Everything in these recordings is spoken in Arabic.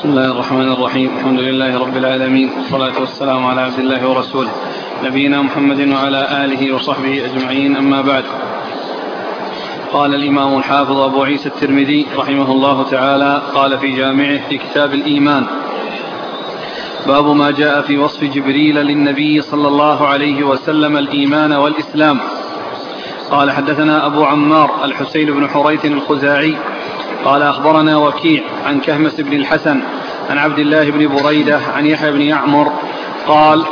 بسم الله الرحمن الرحيم. الحمد لله رب العالمين، والصلاة والسلام على عبد الله ورسوله نبينا محمد وعلى آله وصحبه أجمعين، أما بعد. قال الإمام الحافظ أبو عيسى الترمذي رحمه الله تعالى قال في جامعه في كتاب الإيمان: باب ما جاء في وصف جبريل للنبي صلى الله عليه وسلم الإيمان والإسلام. قال: حدثنا أبو عمار الحسين بن حريث الخزاعي قال: أخبرنا وكيع عن كهمس بن الحسن عن عبد الله بن بريدة عن يحيى بن يعمر قال: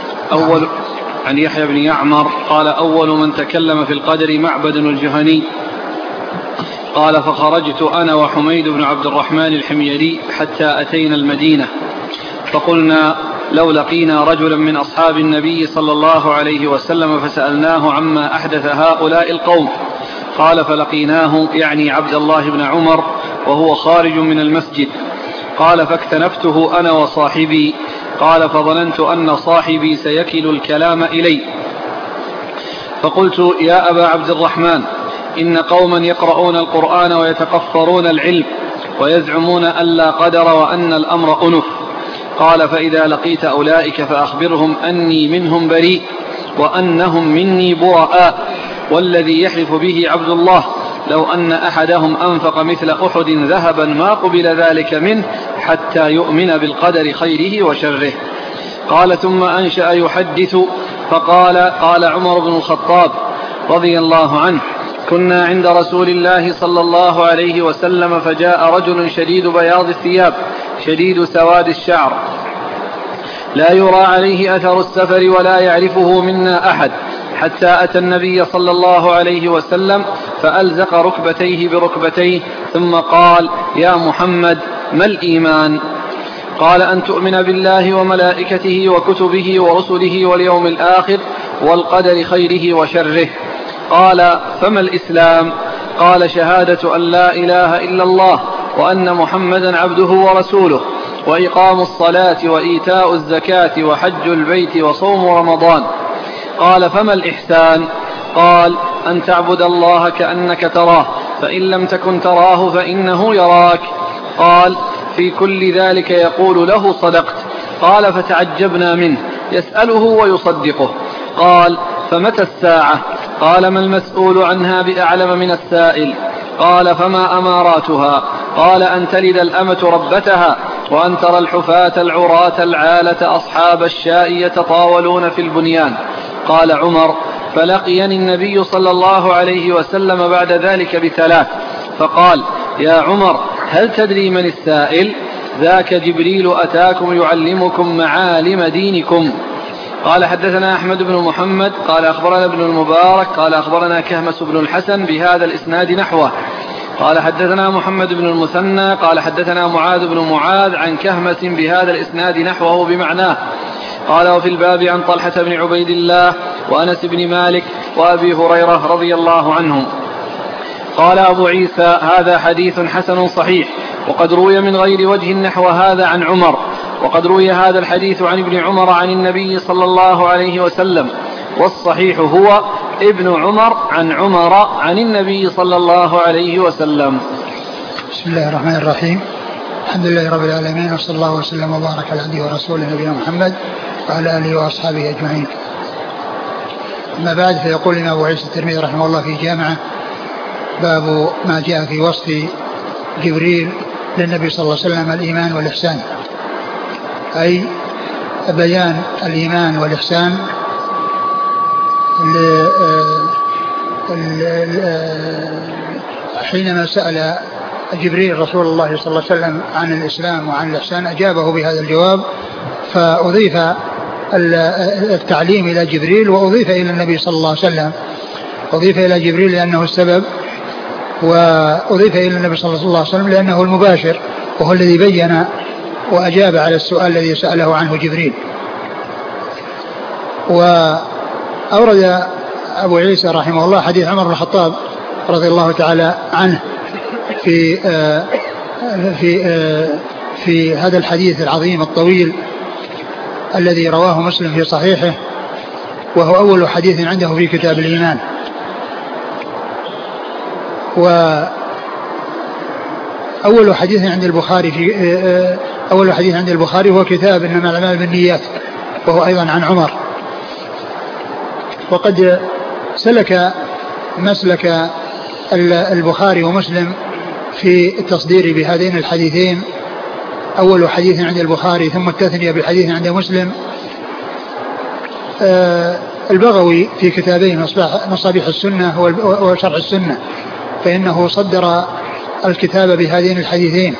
أول من تكلم في القدر معبد الجهني. قال: فخرجت أنا وحميد بن عبد الرحمن الحميري حتى أتينا المدينة، فقلنا: لو لقينا رجلا من أصحاب النبي صلى الله عليه وسلم فسألناه عما أحدث هؤلاء القوم. قال: فلقيناه، يعني عبد الله بن عمر، وهو خارج من المسجد. قال: فاكتنفته أنا وصاحبي. قال: فظننت أن صاحبي سيكل الكلام إلي، فقلت: يا أبا عبد الرحمن، إن قوما يقرؤون القرآن ويتقفرون العلم ويزعمون أن لا قدر وأن الأمر أنف. قال: فإذا لقيت أولئك فأخبرهم أني منهم بريء وأنهم مني براء، والذي يحلف به عبد الله لو أن أحدهم أنفق مثل أحد ذهبا ما قبل ذلك منه حتى يؤمن بالقدر خيره وشره. قال: ثم أنشأ يحدث فقال: قال عمر بن الخطاب رضي الله عنه: كنا عند رسول الله صلى الله عليه وسلم، فجاء رجل شديد بياض الثياب شديد سواد الشعر، لا يرى عليه أثر السفر ولا يعرفه منا أحد، حتى أتى النبي صلى الله عليه وسلم فألزق ركبتيه بركبتيه، ثم قال: يا محمد، ما الإيمان؟ قال: أن تؤمن بالله وملائكته وكتبه ورسله واليوم الآخر والقدر خيره وشره. قال: فما الإسلام؟ قال: شهادة أن لا إله إلا الله وأن محمدا عبده ورسوله، وإقام الصلاة وإيتاء الزكاة وحج البيت وصوم رمضان. قال: فما الإحسان؟ قال: أن تعبد الله كأنك تراه، فإن لم تكن تراه فإنه يراك. قال: في كل ذلك يقول له: صدقت. قال: فتعجبنا منه، يسأله ويصدقه. قال: فمتى الساعة؟ قال: ما المسؤول عنها بأعلم من السائل. قال: فما أماراتها؟ قال: أن تلد الأمة ربتها، وأن ترى الحفاة العراة العالة أصحاب الشاء يتطاولون في البنيان. قال عمر: فلقيني النبي صلى الله عليه وسلم بعد ذلك بثلاث، فقال: يا عمر، هل تدري من السائل؟ ذاك جبريل أتاكم يعلمكم معالم دينكم. قال: حدثنا أحمد بن محمد قال: أخبرنا ابن المبارك قال: أخبرنا كهمس بن الحسن بهذا الإسناد نحوه. قال: حدثنا محمد بن المثنى قال: حدثنا معاذ بن معاذ عن كهمس بهذا الإسناد نحوه بمعناه. قال: وفي الباب عن طلحة بن عبيد الله وأنس بن مالك وأبي هريرة رضي الله عنهم. قال أبو عيسى: هذا حديث حسن صحيح، وقد روي من غير وجه نحو هذا عن عمر، وقد روي هذا الحديث عن ابن عمر عن النبي صلى الله عليه وسلم، والصحيح هو ابن عمر عن عمر عن النبي صلى الله عليه وسلم. بسم الله الرحمن الرحيم. الحمد لله رب العالمين، وصلى الله وسلم وبارك على عبده ورسوله نبينا محمد وعلى آله وأصحابه أجمعين. أما بعد، فيقول لنا أبو عيسى الترمذي رحمه الله في جامعة: باب ما جاء في وصف جبريل للنبي صلى الله عليه وسلم الإيمان والإحسان، أي بيان الإيمان والإحسان حينما سأل جبريل رسول الله صلى الله عليه وسلم عن الإسلام وعن الإحسان أجابه بهذا الجواب، فأضيف التعليم إلى جبريل وأضيف إلى النبي صلى الله عليه وسلم. أضيف إلى جبريل لأنه السبب، وأضيف إلى النبي صلى الله عليه وسلم لأنه المباشر، وهو الذي بين وأجاب على السؤال الذي سأله عنه جبريل. وأورد أبو عيسى رحمه الله حديث عمر بن الخطاب رضي الله تعالى عنه في هذا الحديث العظيم الطويل الذي رواه مسلم في صحيحه، وهو أول حديث عنده في كتاب الإيمان. وأول حديث عند البخاري أول حديث عند البخاري هو كتاب إنما الأعمال بالنيات، وهو أيضا عن عمر. وقد سلك مسلك البخاري ومسلم في التصدير بهذين الحديثين، أول حديث عند البخاري ثم التثنية بالحديث عند مسلم. البغوي في كتابين مصابيح السنة وشرح السنة، فإنه صدر الكتاب بهذين الحديثين،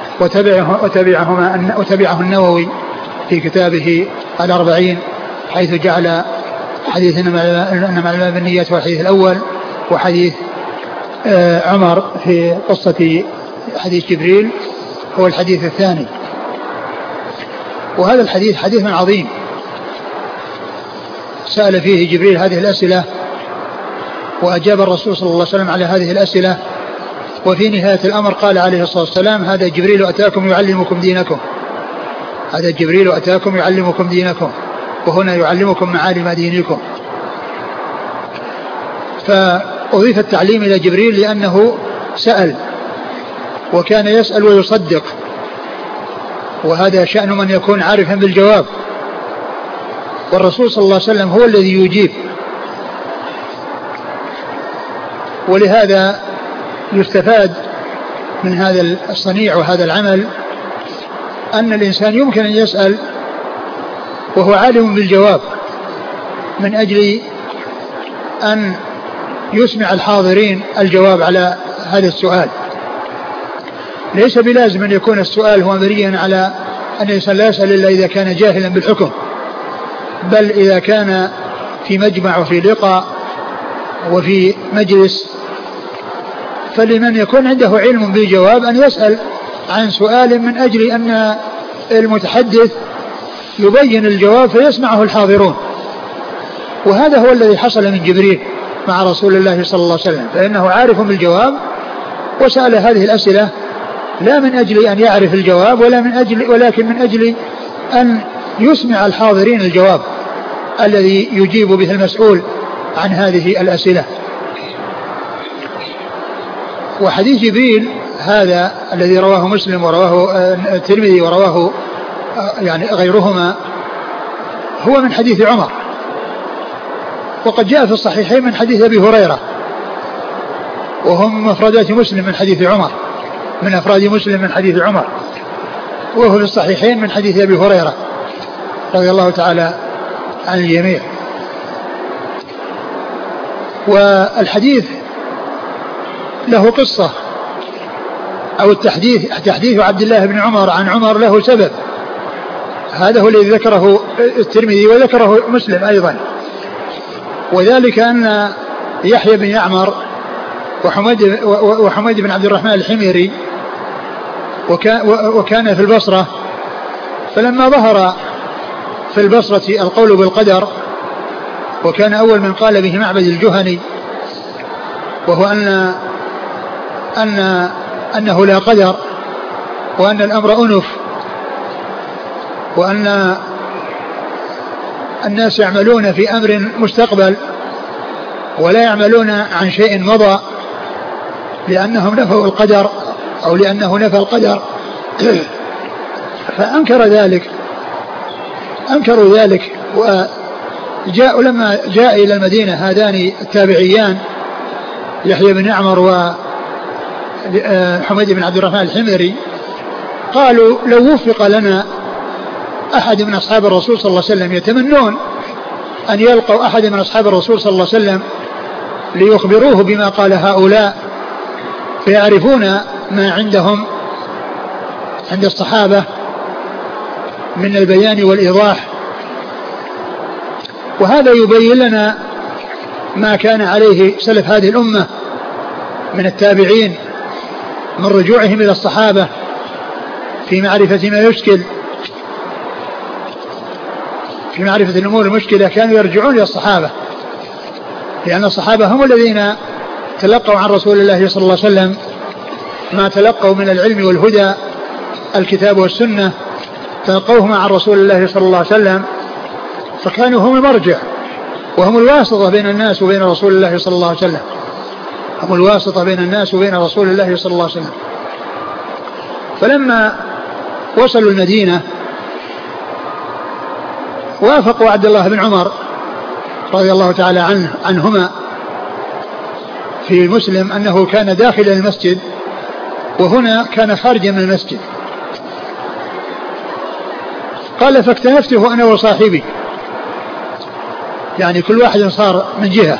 وتبعه النووي في كتابه الأربعين، حيث جعل حديث إنما الأعمال بالنيات هو الحديث الأول، وحديث عمر في قصة حديث جبريل هو الحديث الثاني. وهذا الحديث حديث عظيم، سأل فيه جبريل هذه الأسئلة وأجاب الرسول صلى الله عليه وسلم على هذه الأسئلة، وفي نهاية الأمر قال عليه الصلاة والسلام: هذا جبريل أتاكم يعلمكم دينكم، هذا جبريل أتاكم يعلمكم دينكم، وهنا يعلمكم معالم دينكم. فأضيف التعليم إلى جبريل لأنه سأل، وكان يسأل ويصدق، وهذا شأن من يكون عارفا بالجواب، والرسول صلى الله عليه وسلم هو الذي يجيب. ولهذا يستفاد من هذا الصنيع وهذا العمل أن الإنسان يمكن أن يسأل وهو عالم بالجواب، من أجل أن يسمع الحاضرين الجواب على هذا السؤال. ليس بلازم أن يكون السؤال هو مبنيا على أن الإنسان لا يسأل إلا إذا كان جاهلا بالحكم، بل إذا كان في مجمع وفي لقاء وفي مجلس، فلمن يكون عنده علم بالجواب أن يسأل عن سؤال من أجل أن المتحدث يبين الجواب فيسمعه الحاضرون. وهذا هو الذي حصل من جبريل مع رسول الله صلى الله عليه وسلم، فإنه عارف بالجواب وسأل هذه الأسئلة لا من أجل أن يعرف الجواب ولكن من أجل أن يسمع الحاضرين الجواب الذي يجيب به المسؤول عن هذه الأسئلة. وحديث جبريل هذا الذي رواه مسلم ورواه الترمذي ورواه يعني غيرهما هو من حديث عمر، وقد جاء في الصحيحين من حديث أبي هريرة، وهم مفردات مسلم من حديث عمر، من أفراد مسلم من حديث عمر، وهو في الصحيحين من حديث أبي هريرة رضي الله تعالى عن الجميع. والحديث له قصة، أو تحديث عبد الله بن عمر عن عمر له سبب، هذا هو الذي ذكره الترمذي وذكره مسلم أيضا، وذلك أن يحيى بن يعمر وحميد بن عبد الرحمن الحميري وكان في البصرة، فلما ظهر في البصرة القول بالقدر، وكان أول من قال به معبد الجهني، وهو أنه لا قدر، وأن الأمر أنف، وأن الناس يعملون في أمر مستقبل ولا يعملون عن شيء مضى، لأنهم نفوا القدر أو لأنه نفى القدر. فأنكروا ذلك لما جاء إلى المدينة هذان التابعيان يحيى بن يعمر وحميد بن عبد الرحمن الحميري، قالوا لو وفق لنا أحد من أصحاب الرسول صلى الله عليه وسلم، يتمنون أن يلقوا أحد من أصحاب الرسول صلى الله عليه وسلم ليخبروه بما قال هؤلاء، فيعرفون ما عندهم عند الصحابة من البيان والإيضاح. وهذا يبين لنا ما كان عليه سلف هذه الأمة من التابعين من رجوعهم إلى الصحابة في معرفة ما يشكل، في معرفة الأمور المشكلة، كانوا يرجعون إلى الصحابة، لأن الصحابة هم الذين تلقوا عن رسول الله صلى الله عليه وسلم ما تلقوا من العلم والهدى، الكتاب والسنة، تلقوهما عن رسول الله صلى الله عليه وسلم، فكانوا هم المرجع وهم الواسطة بين الناس وبين رسول الله صلى الله عليه وسلم، هم الواسطة بين الناس وبين رسول الله صلى الله عليه وسلم. فلما وصلوا المدينة وافقوا عبد الله بن عمر رضي الله تعالى عنهما في مسلم أنه كان داخل المسجد وهنا كان خارجا من المسجد. قال فاكتنفته أنا وصاحبي، يعني كل واحد صار من جهة،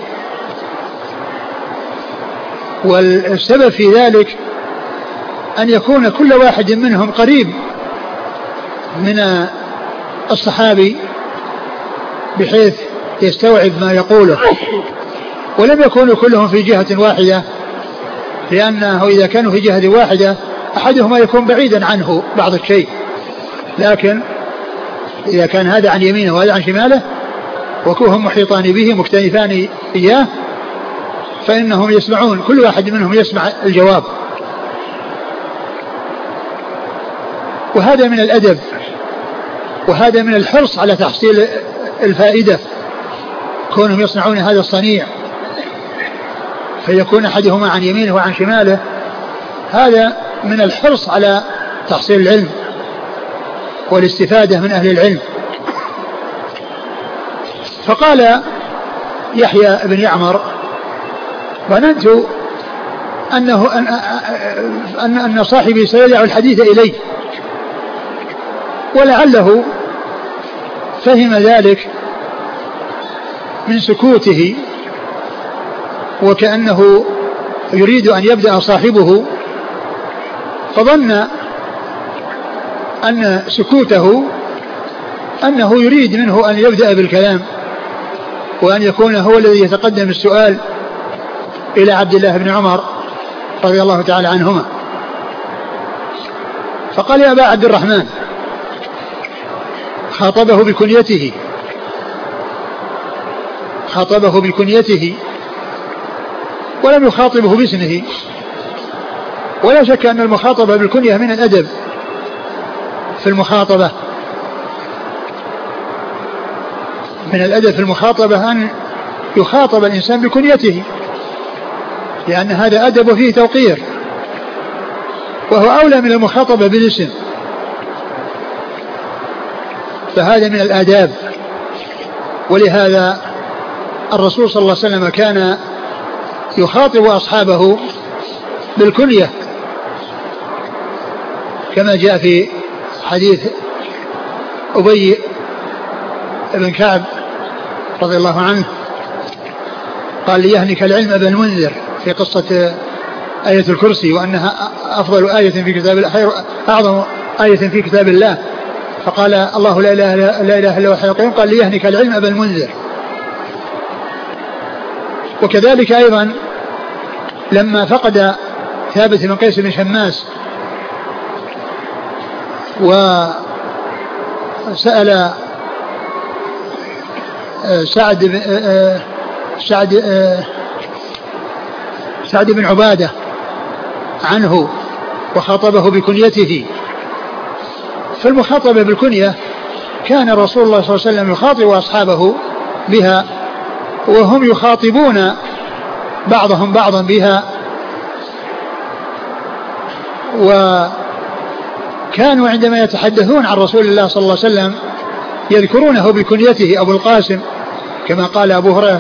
والسبب في ذلك أن يكون كل واحد منهم قريب من الصحابي بحيث يستوعب ما يقوله، ولم يكونوا كلهم في جهة واحدة، لأنه إذا كانوا في جهة واحدة أحدهما يكون بعيدا عنه بعض الشيء، لكن إذا كان هذا عن يمينه وهذا عن شماله وكوهم محيطان به مكتنفان إياه فإنهم يسمعون، كل واحد منهم يسمع الجواب. وهذا من الأدب وهذا من الحرص على تحصيل الفائدة، كونهم يصنعون هذا الصنيع فيكون أحدهما عن يمينه وعن شماله، هذا من الحرص على تحصيل العلم والاستفادة من أهل العلم. فقال يحيى بن يعمر ظننت أن صاحبي سيدع الحديث إلي، ولعله فهم ذلك من سكوته وكأنه يريد أن يبدأ صاحبه، فظن أن سكوته أنه يريد منه أن يبدأ بالكلام وأن يكون هو الذي يتقدم السؤال إلى عبد الله بن عمر رضي الله تعالى عنهما. فقال يا أبا عبد الرحمن، خاطبه بكنيته ولم يخاطبه باسمه، ولا شك أن المخاطبة بالكنية من الأدب في المخاطبة، من الأدب في المخاطبة أن يخاطب الإنسان بكنيته، لأن هذا أدب فيه توقير، وهو أولى من المخاطبة بالاسم، فهذا من الآداب. ولهذا الرسول صلى الله عليه وسلم كان يخاطب أصحابه بالكنية، كما جاء في حديث أبي بن كعب رضي الله عنه قال ليهنك العلم أبا المنذر في قصة آية الكرسي، وأنها أفضل آية في كتاب الله، خير أعظم آية في كتاب الله، فقال الله لا إله إلا هو الحي القيوم، قال ليهنك العلم أبا المنذر. وكذلك أيضا لما فقد ثابت بن قيس بن شماس وسأل سعد بن عبادة عنه وخاطبه بكنيته، فالمخاطبة بالكنية كان رسول الله صلى الله عليه وسلم يخاطب أصحابه بها، وهم يخاطبون بعضهم بعضا بها، وكانوا عندما يتحدثون عن رسول الله صلى الله عليه وسلم يذكرونه بكنيته أبو القاسم، كما قال أبو هريرة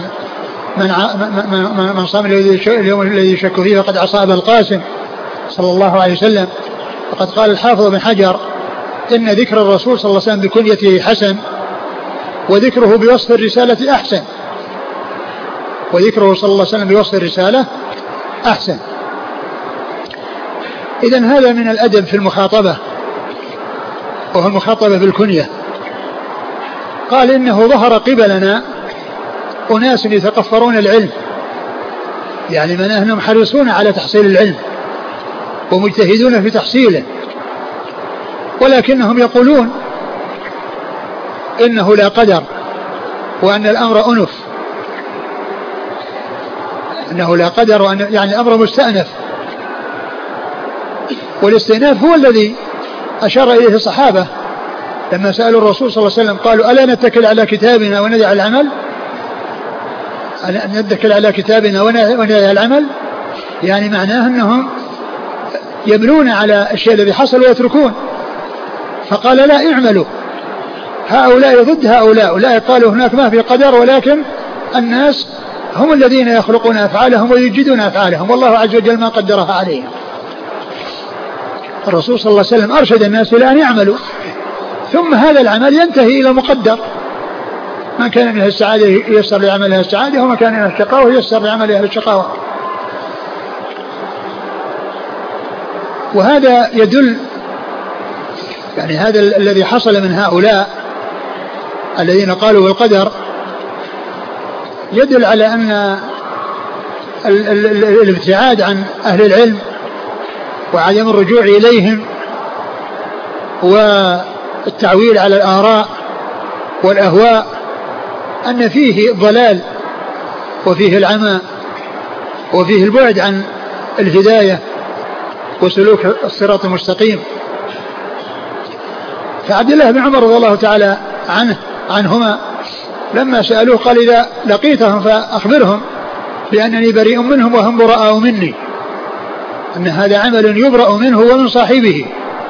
من صام اليوم الذي يشك فيه فقد عصى أبا القاسم صلى الله عليه وسلم. فقد قال الحافظ بن حجر إن ذكر الرسول صلى الله عليه وسلم بكنيته حسن، وذكره بوصف الرسالة أحسن، وذكره صلى الله عليه وسلم بوصف الرسالة أحسن. إذن هذا من الأدب في المخاطبة، وهو المخاطبة بالكنية. قال إنه ظهر قبلنا أناس يتقفرون العلم، يعني من أنهم حريصون على تحصيل العلم ومجتهدون في تحصيله، ولكنهم يقولون إنه لا قدر وأن الأمر أنف، إنه لا قدر وأن يعني الأمر مستأنف. والاستئناف هو الذي أشار إليه الصحابة لما سألوا الرسول صلى الله عليه وسلم قالوا ألا نتكل على كتابنا وندع العمل، ألا نتكل على كتابنا وندع العمل، يعني معناه أنهم يبنون على الشيء الذي حصل ويتركون، فقال لا اعملوا، هؤلاء ضد هؤلاء، أولئك قالوا هناك ما في قدر ولكن الناس هم الذين يخلقون أفعالهم ويجدون أفعالهم، والله عز وجل ما قدرها عليهم. الرسول صلى الله عليه وسلم أرشد الناس إلى أن يعملوا، ثم هذا العمل ينتهي إلى مقدر، من كان من السعادة ييسر لعملها السعادة، ومن كان من الشقاوة ييسر لعملها الشقاوة. وهذا يدل يعني هذا الذي حصل من هؤلاء الذين قالوا بالقدر يدل على أن الابتعاد عن أهل العلم وعدم الرجوع إليهم والتعويل على الآراء والأهواء أن فيه ضلال وفيه العمى وفيه البعد عن الهداية وسلوك الصراط المستقيم. فعبد الله بن عمر رضي الله تعالى عنهما لما سألوه قال إذا لقيتهم فأخبرهم بأنني بريء منهم وهم براء مني، أن هذا عمل يبرأ منه ومن صاحبه.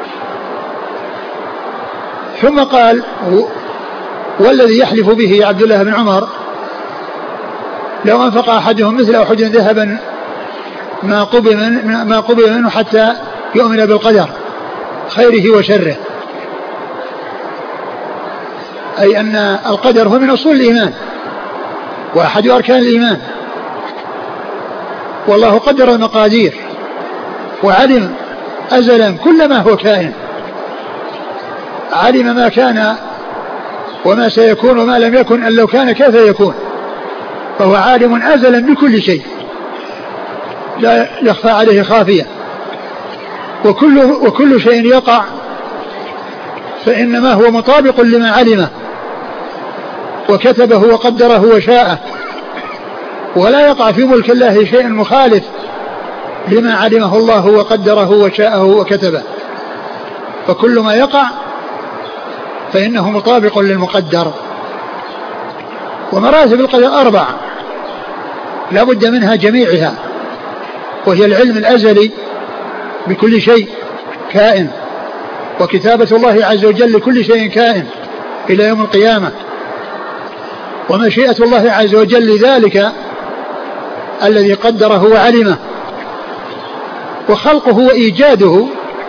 ثم قال والذي يحلف به عبد الله بن عمر لو أنفق أحدهم مثل أحد ذهبا ما قبل منه حتى يؤمن بالقدر خيره وشره، أي أن القدر هو من أصول الإيمان وأحد أركان الإيمان، والله قدر المقادير وعلم أزلا كل ما هو كائن، علم ما كان وما سيكون وما لم يكن أن لو كان كيف يكون، فهو عالم أزلا بكل شيء لا يخفى عليه خافية، وكل شيء يقع فإنما هو مطابق لما علمه وكتبه وقدره وشاءه، ولا يقع في ملك الله شيء مخالف لما علمه الله وقدره وشاءه وكتبه، فكل ما يقع فإنه مطابق للمقدر. ومراتب القدر 4 لا بد منها جميعها، وهي العلم الأزلي بكل شيء كائن، وكتابة الله عز وجل لكل شيء كائن إلى يوم القيامة، ومشيئة الله عز وجل لذلك الذي قدره وعلمه، وخلقه وإيجاده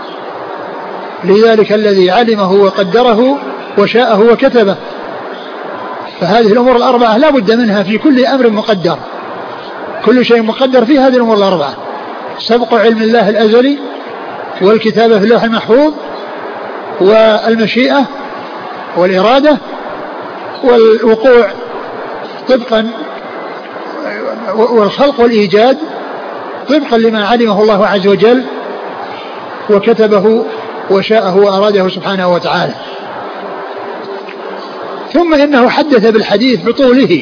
لذلك الذي علمه وقدره وشاءه وكتبه. فهذه الأمور 4 لا بد منها في كل أمر مقدر، كل شيء مقدر في هذه الأمور 4: سبق علم الله الأزلي، والكتابة في اللوح المحفوظ، والمشيئة والإرادة، والوقوع طبقا، والخلق والإيجاد طبقا لما علمه الله عز وجل وكتبه وشاءه وأراده سبحانه وتعالى. ثم إنه حدث بالحديث بطوله،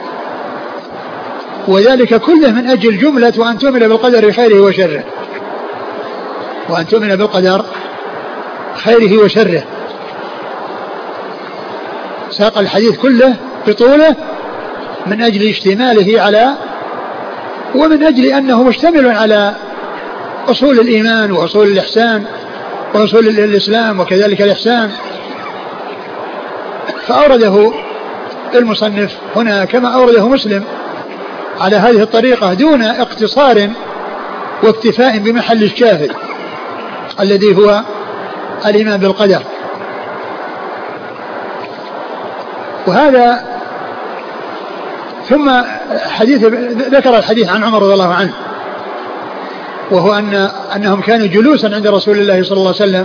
وذلك كله من أجل جملة وأن تؤمن بالقدر خيره وشره، وأن تؤمن بالقدر خيره وشره. ساق الحديث كله بطوله من أجل اشتماله على، ومن أجل أنه مشتمل على أصول الإيمان وأصول الإحسان وأصول الإسلام وكذلك الإحسان. فأورده المصنف هنا كما أورده مسلم على هذه الطريقة دون اقتصار واكتفاء بمحل الشاهد الذي هو الإيمان بالقدر. وهذا ثم حديث ذكر الحديث عن عمر رضي الله عنه، وهو أنهم كانوا جلوسا عند رسول الله صلى الله عليه وسلم،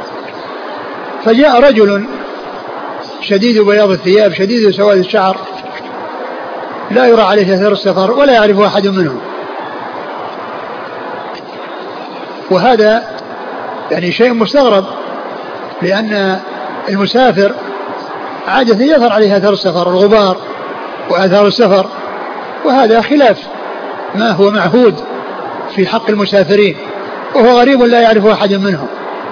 فجاء رجل شديد بياض الثياب شديد سواد الشعر لا يرى عليه أثر السفر ولا يعرفه أحد منهم. وهذا يعني شيء مستغرب، لأن المسافر عادة يظهر عليه أثر السفر، الغبار وأثار السفر، وهذا خلاف ما هو معهود في حق المسافرين، وهو غريب لا يعرفه أحد منهم.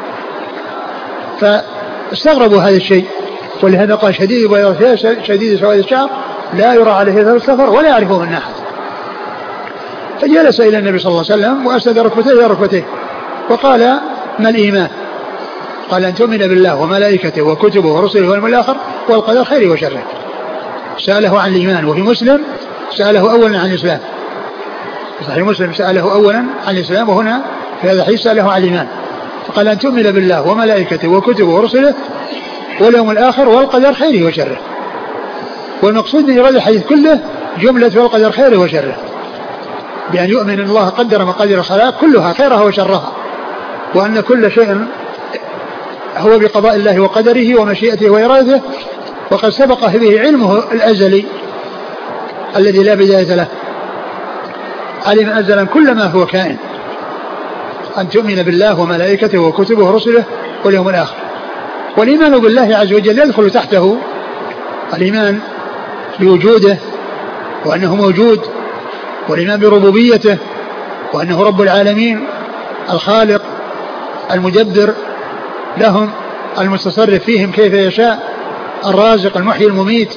فاستغربوا هذا الشيء، ولهذا قال شديد بياض الثياب شديد سواد الشعر لا يرى عليه أثر السفر ولا يعرفه من أحد. فجلس إلى النبي صلى الله عليه وسلم وأسند ركبتيه إلى ركبتيه وقال: ما الإيمان؟ قال أن تؤمن بالله وملائكته وكتبه ورسله واليوم الآخر والقدر خيره وشره. سأله عن الإيمان. وفي مسلم سأله أولا عن الإسلام، صحيح مسلم سأله أولا عن الإسلام، وهنا في هذا الحديث سأله عن الإيمان، فقال أن تؤمن بالله وملائكته وكتبه ورسله واليوم الآخر والقدر خيره وشره. والمقصود من إرادة الحديث كله جملة والقدر خيره وشره، بأن يؤمن أن الله قدر مقادير الخلائق كلها خيرها وشرها، وأن كل شيء هو بقضاء الله وقدره ومشيئته وإرادته، وقد سبق به علمه الأزلي الذي لا بداية له، علم أزلا كل ما هو كائن. أن تؤمن بالله وملائكته وكتبه ورسله واليوم الآخر. والإيمان بالله عز وجل يدخل تحته الإيمان بوجوده وأنه موجود، والإيمان بربوبيته وأنه رب العالمين الخالق المدبر لهم المتصرف فيهم كيف يشاء الرازق المحيي المميت.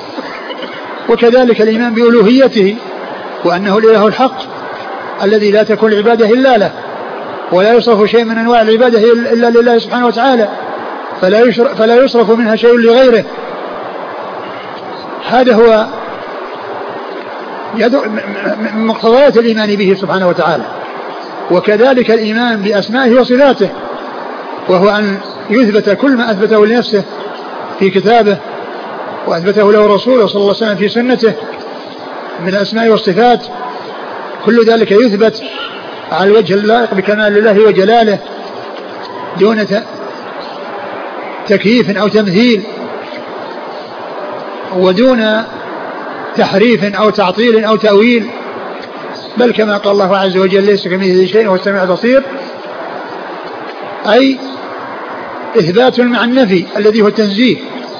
وكذلك الإيمان بألوهيته وأنه الإله الحق الذي لا تكون العبادة إلا له، ولا يصرف شيء من أنواع العبادة إلا لله سبحانه وتعالى، فلا يصرف منها شيء لغيره. هذا هو من مقتضيات الإيمان به سبحانه وتعالى. وكذلك الإيمان بأسمائه وصفاته، وهو أن يثبت كل ما أثبته لنفسه في كتابه وأثبته له رسوله صلى الله عليه وسلم في سنته من الأسماء والصفات، كل ذلك يثبت على الوجه اللائق بكمال الله وجلاله دون تكييف أو تمثيل، ودون تحريف أو تعطيل أو تأويل، بل كما قال الله عز وجل ليس كمثله شيء وهو السميع البصير، أي إثبات مع النفي الذي هو التنزيه.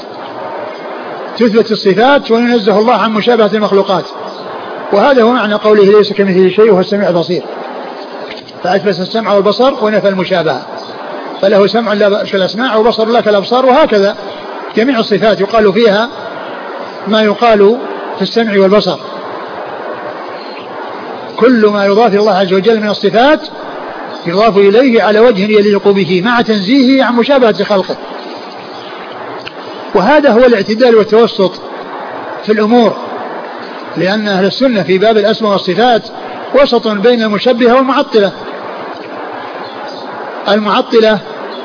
تثبت الصفات وينزه الله عن مشابهة المخلوقات، وهذا هو معنى قوله ليس كمثله شيء وهو السميع البصير، فأثبت السمع والبصر ونفى المشابهة، فله سمع لا كالأسماع وبصر لا كالأبصار، وهكذا جميع الصفات يقال فيها ما يقال في السمع والبصر. كل ما يضاف الله عز وجل من الصفات يضاف إليه على وجه يليق به مع تنزيهه عن مشابهة خلقه. وهذا هو الاعتدال والتوسط في الأمور، لأن أهل السنة في باب الأسماء والصفات وسط بين المشبهة والمعطلة. المعطلة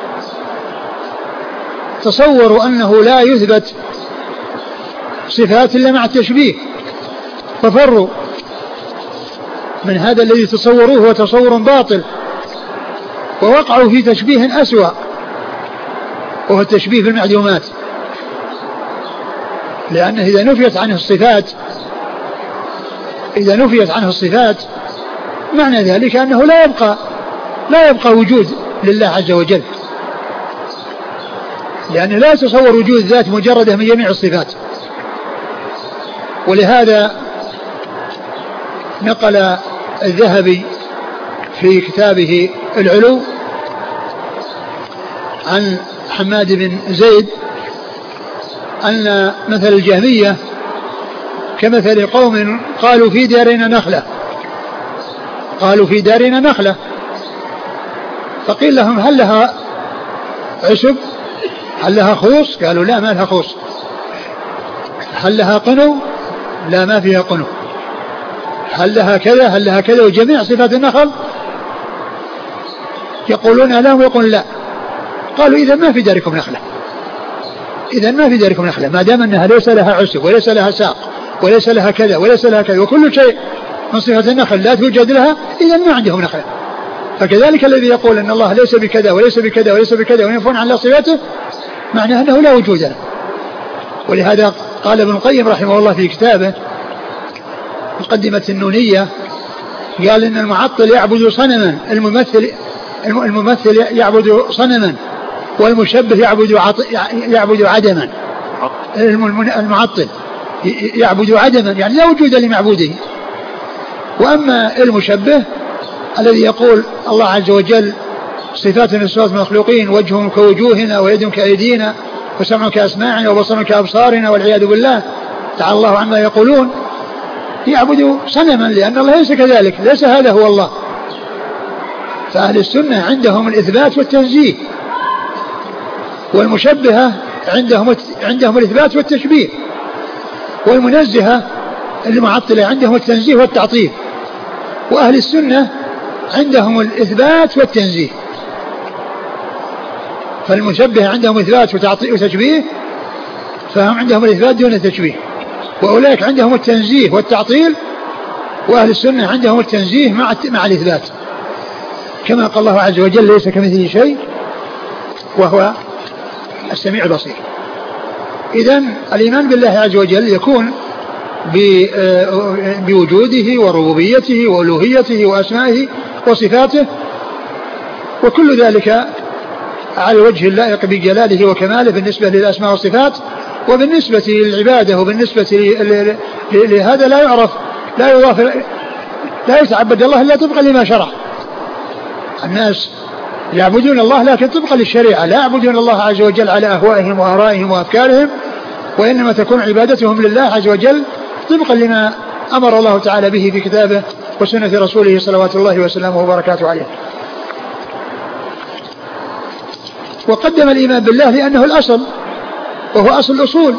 تصوروا أنه لا يثبت صفات إلا مع التشبيه، ففروا من هذا الذي تصوروه وتصور باطل، ووقعوا في تشبيه أسوأ وهو التشبيه بالمعدومات، لأنه إذا نفيت عنه الصفات معنى ذلك أنه لا يبقى وجود لله عز وجل، لأنه لا يتصور وجود ذات مجردة من جميع الصفات. ولهذا نقل الذهبي في كتابه العلو عن حماد بن زيد أن مثل الجهمية كمثل قوم قالوا في دارنا نخلة، فقيل لهم هل لها عشب، هل لها خوص؟ قالوا لا، ما لها خوص. هل لها قنو؟ لا، ما فيها قنو. هل لها كذا، هل لها كذا، وجميع صفات النخل يقولون لا ويقولون لا. قالوا إذا ما في داركم نخلة، ما دام أنها ليس لها عشب وليس لها ساق وليس لها كذا وليس لها كذا، وكل شيء من صفة النخل لا توجد لها، إذا ما عندهم نخلة. فكذلك الذي يقول أن الله ليس بكذا وليس بكذا وليس بكذا وينفون عن الله صفاته معناه أنه لا وجود له. ولهذا قال ابن القيم رحمه الله في كتابه مقدمة النونية، قال إن المعطل يعبد صنما، الممثل يعبد صنما، والمشبه يعبد عدما. المعطل يعبد عدما يعني لا وجود لمعبوده. وأما المشبه الذي يقول الله عز وجل صفات من صفات المخلوقين، وجه كوجوهنا ويد كأيدينا وسمع كأسماعنا وبصر كأبصارنا والعياذ بالله تعالى الله عما يقولون، يعبد صنما لأن الله ليس كذلك، ليس هذا هو الله. فأهل السنة عندهم الإثبات والتنزيه، والمشبهة عندهم الإثبات والتشبيه، والمنزهة المعطلة عندهم التنزيه والتعطيل، وأهل السنة عندهم الإثبات والتنزيه. فالمشبهة عندهم إثبات وتشبيه، فهم عندهم الإثبات دون التشبيه، وأولئك عندهم التنزيه والتعطيل، وأهل السنة عندهم التنزيه مع الإثبات، كما قال الله عز وجل ليس كمثله شيء وهو السميع البصير. إذن الإيمان بالله عز وجل يكون بوجوده وربوبيته وألوهيته وأسمائه وصفاته، وكل ذلك على الوجه اللائق بجلاله وكماله بالنسبة للأسماء والصفات. وبالنسبة للعبادة وبالنسبة لهذا لا يعرف، لا يضاف، لا يتعبد الله إلا طبقا لما شرع. الناس يعبدون الله لكن طبقا للشريعة، لا يعبدون الله عز وجل على أهوائهم وآرائهم وأفكارهم، وإنما تكون عبادتهم لله عز وجل طبقا لما أمر الله تعالى به في كتابه وسنة رسوله صلوات الله وسلامه وبركاته عليه. وقدم الإيمان بالله لأنه الأصل وهو أصل الأصول،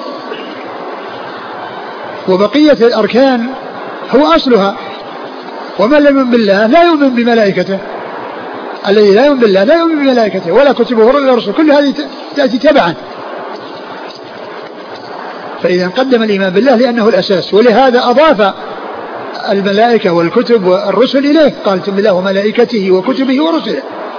وبقية الأركان هو أصلها. ومن لم يؤمن بالله لا يؤمن بملائكته، الذي لا يؤمن بالله لا يؤمن بملائكته ولا كتبه ولا رسله، كل هذه تأتي تبعا. فإذا قدم الإيمان بالله لأنه الأساس، ولهذا أضاف الملائكة والكتب والرسل إليه، قال تؤمن بالله وملائكته وكتبه ورسله،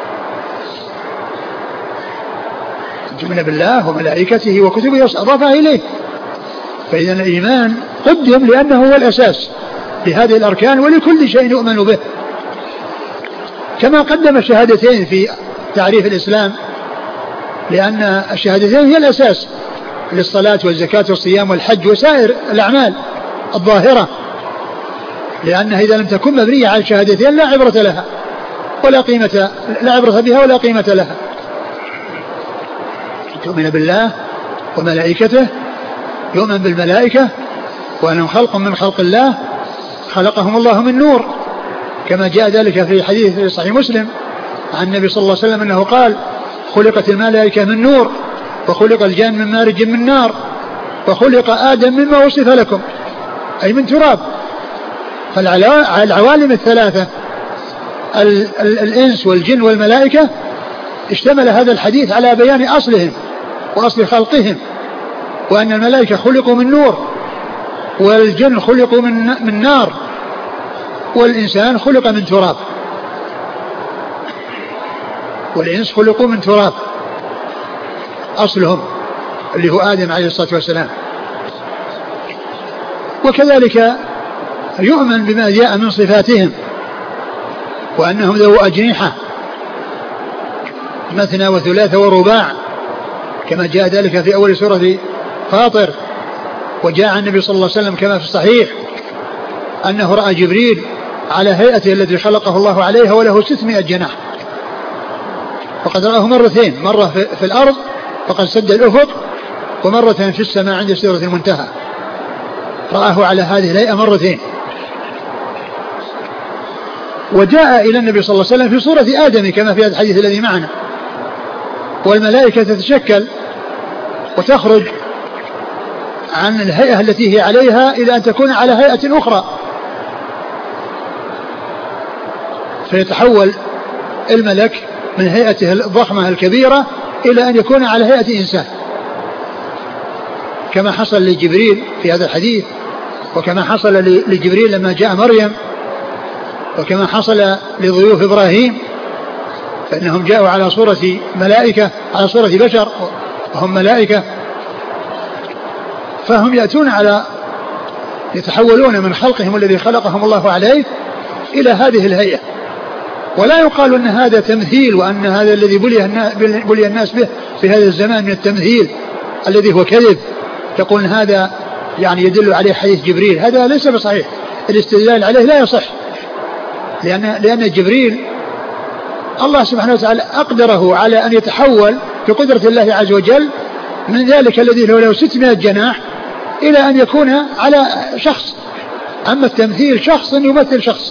تؤمن بالله وملائكته وكتبه أضافها إليه. فإذا الإيمان قدم لأنه هو الأساس لهذه الأركان، ولكل شيء يؤمن به. كما قدم الشهادتين في تعريف الإسلام، لأن الشهادتين هي الأساس للصلاة والزكاة والصيام والحج وسائر الأعمال الظاهرة، لأنها إذا لم تكن مبنية على الشهادتين لا عبرة لها ولا قيمة، لا عبرة بها ولا قيمة لها. تؤمن بالله وملائكته، يؤمن بالملائكة وأنهم خلق من خلق الله، خلقهم الله من نور، كما جاء ذلك في حديث صحيح مسلم عن النبي صلى الله عليه وسلم أنه قال خلقت الملائكة من نور، وخلق الجان من مارج من نار، وخلق آدم مما وصف لكم، أي من تراب. فالعوالم الثلاثة الإنس والجن والملائكة اشتمل هذا الحديث على بيان أصلهم وأصل خلقهم، وأن الملائكة خلقوا من نور، والجن خلقوا من نار، والإنسان خلق من تراب، والإنس خلقوا من تراب أصلهم اللي هو آدم عليه الصلاة والسلام. وكذلك يؤمن بما جاء من صفاتهم، وأنهم ذو أجنحة مثنى وثلاث ورباع، كما جاء ذلك في أول سورة فاطر. وجاء عن النبي صلى الله عليه وسلم كما في الصحيح أنه رأى جبريل على هيئته التي خلقه الله عليها وله 600 جناح، وقد رآه مرتين، مرة في الأرض وقد سد الأفق، ومرة في السماء عند سدرة المنتهى، رآه على هذه الهيئة مرتين. وجاء إلى النبي صلى الله عليه وسلم في صورة آدم كما في هذا الحديث الذي معنا. والملائكة تتشكل وتخرج عن الهيئة التي هي عليها إلى أن تكون على هيئة أخرى، فيتحول الملك من هيئته الضخمة الكبيرة إلى أن يكون على هيئة إنسان، كما حصل لجبريل في هذا الحديث، وكما حصل لجبريل لما جاء مريم، وكما حصل لضيوف إبراهيم، فإنهم جاءوا على صورة ملائكة، على صورة بشر وهم ملائكة، فهم يأتون يتحولون من خلقهم الذي خلقهم الله عليه إلى هذه الهيئة. ولا يقال أن هذا تمثيل، وأن هذا الذي بلي الناس به في هذا الزمان من التمثيل الذي هو كذب، تقول هذا يعني يدل عليه حديث جبريل، هذا ليس بصحيح، الاستدلال عليه لا يصح، لأن جبريل الله سبحانه وتعالى أقدره على أن يتحول بقدرة الله عز وجل من ذلك الذي له 600 جناح إلى أن يكون على شخص. أما التمثيل شخص يمثل شخص،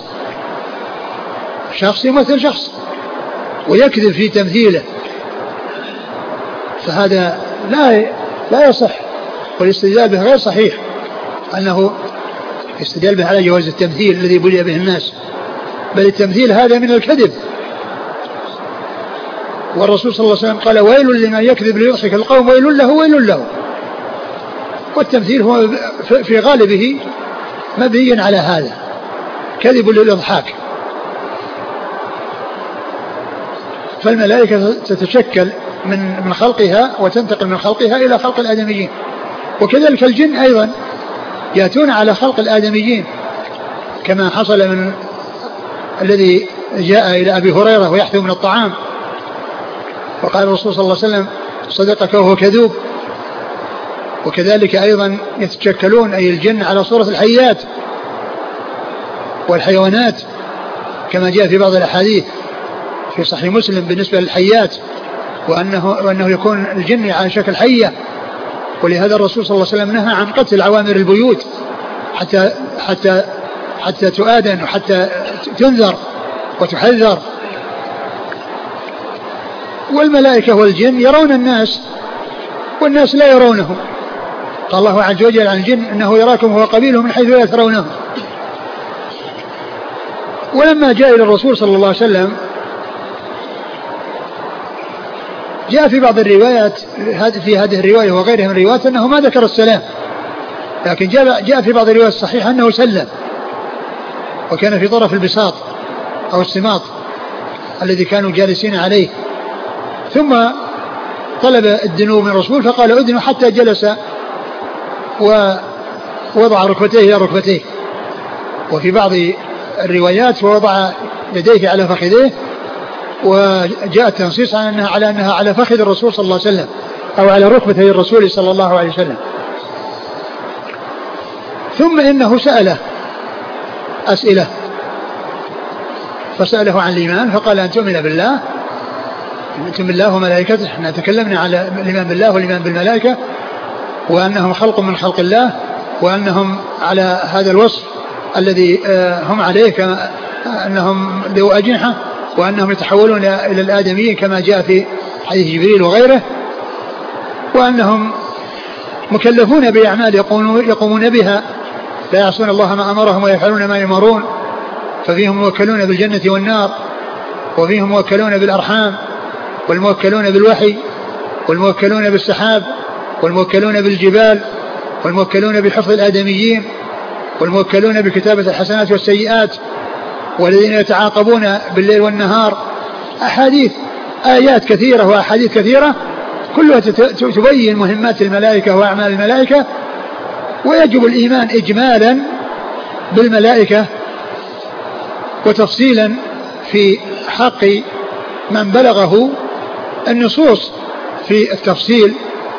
شخص يمثل شخص ويكذب في تمثيله، فهذا لا يصح، والاستدلال به غير صحيح، أنه استدل به على جواز التمثيل الذي بلي به الناس، بل التمثيل هذا من الكذب. والرسول صلى الله عليه وسلم قال ويل لمن يكذب ليضحك القوم ويل له ويل له. والتمثيل هو في غالبه مبني على هذا، كذب للإضحاك. فالملائكة تتشكل من خلقها وتنتقل من خلقها إلى خلق الآدميين، وكذلك الجن أيضا يأتون على خلق الآدميين، كما حصل من الذي جاء إلى أبي هريرة ويحثو من الطعام، وقال الرسول صلى الله عليه وسلم صدقك وهو كذوب. وكذلك أيضا يتشكلون أي الجن على صورة الحيات والحيوانات، كما جاء في بعض الأحاديث في صحيح مسلم بالنسبة للحيات، وأنه يكون الجن على شكل حية. ولهذا الرسول صلى الله عليه وسلم نهى عن قتل عوامر البيوت حتى تؤذن وحتى تنذر وتحذر. والملائكة والجن يرون الناس والناس لا يرونه. قال الله عز وجل عن الجن إنه يراكم هو قبيله من حيث لا ترونه. ولما جاء إلى الرسول صلى الله عليه وسلم جاء في بعض الروايات في هذه الرواية وغيرها من الروايات أنه ما ذكر السلام، لكن جاء في بعض الروايات الصحيحة أنه سلم، وكان في طرف البساط أو السماط الذي كانوا جالسين عليه، ثم طلب الدنو من الرسول فقال أدنو، حتى جلس ووضع ركبتيه إلى ركبتيه. وفي بعض الروايات ووضع يديه على فخذيه، وجاء التنصيص على أنها على فخذ الرسول صلى الله عليه وسلم أو على ركبتي الرسول صلى الله عليه وسلم. ثم إنه سأله أسئلة، فسأله عن الإيمان فقال أن تؤمن بالله وملائكته. احنا تكلمنا على الإيمان بالله والإيمان بالملائكة، وأنهم خلق من خلق الله، وأنهم على هذا الوصف الذي هم عليه، كما أنهم ذو أجنحة، وأنهم يتحولون إلى الآدميين كما جاء في حديث جبريل وغيره، وأنهم مكلفون بأعمال يقومون بها لا يعصون الله ما أمرهم ويفعلون ما يؤمرون، ففيهم موكلون بالجنة والنار، وفيهم موكلون بالأرحام، والموكلون بالوحي، والموكلون بالسحاب، والموكلون بالجبال، والموكلون بحفظ الآدميين، والموكلون بكتابة الحسنات والسيئات، والذين يتعاقبون بالليل والنهار. آيات كثيرة وأحاديث كثيرة كلها تبين مهمات الملائكة وأعمال الملائكة. ويجب الإيمان إجمالا بالملائكة وتفصيلا في حق من بلغه النصوص في التفصيل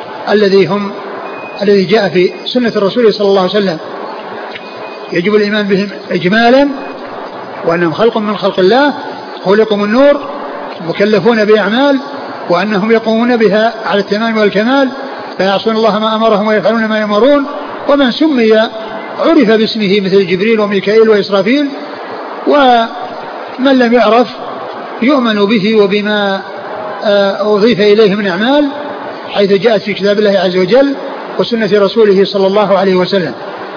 الذي جاء في سنة الرسول صلى الله عليه وسلم. يجب الإيمان بهم إجمالا، وأنهم خلق من خلق الله، خلقوا من نور، مكلفون بأعمال، وأنهم يقومون بها على التمام والكمال، لا يعصون الله ما أمرهم ويفعلون ما يؤمرون. ومن سمي عرف باسمه مثل جبريل وميكائيل وإسرافيل، ومن لم يعرف يؤمن به وبما أضيف إليه من أعمال، حيث جاءت في كتاب الله عز وجل وسنة رسوله صلى الله عليه وسلم.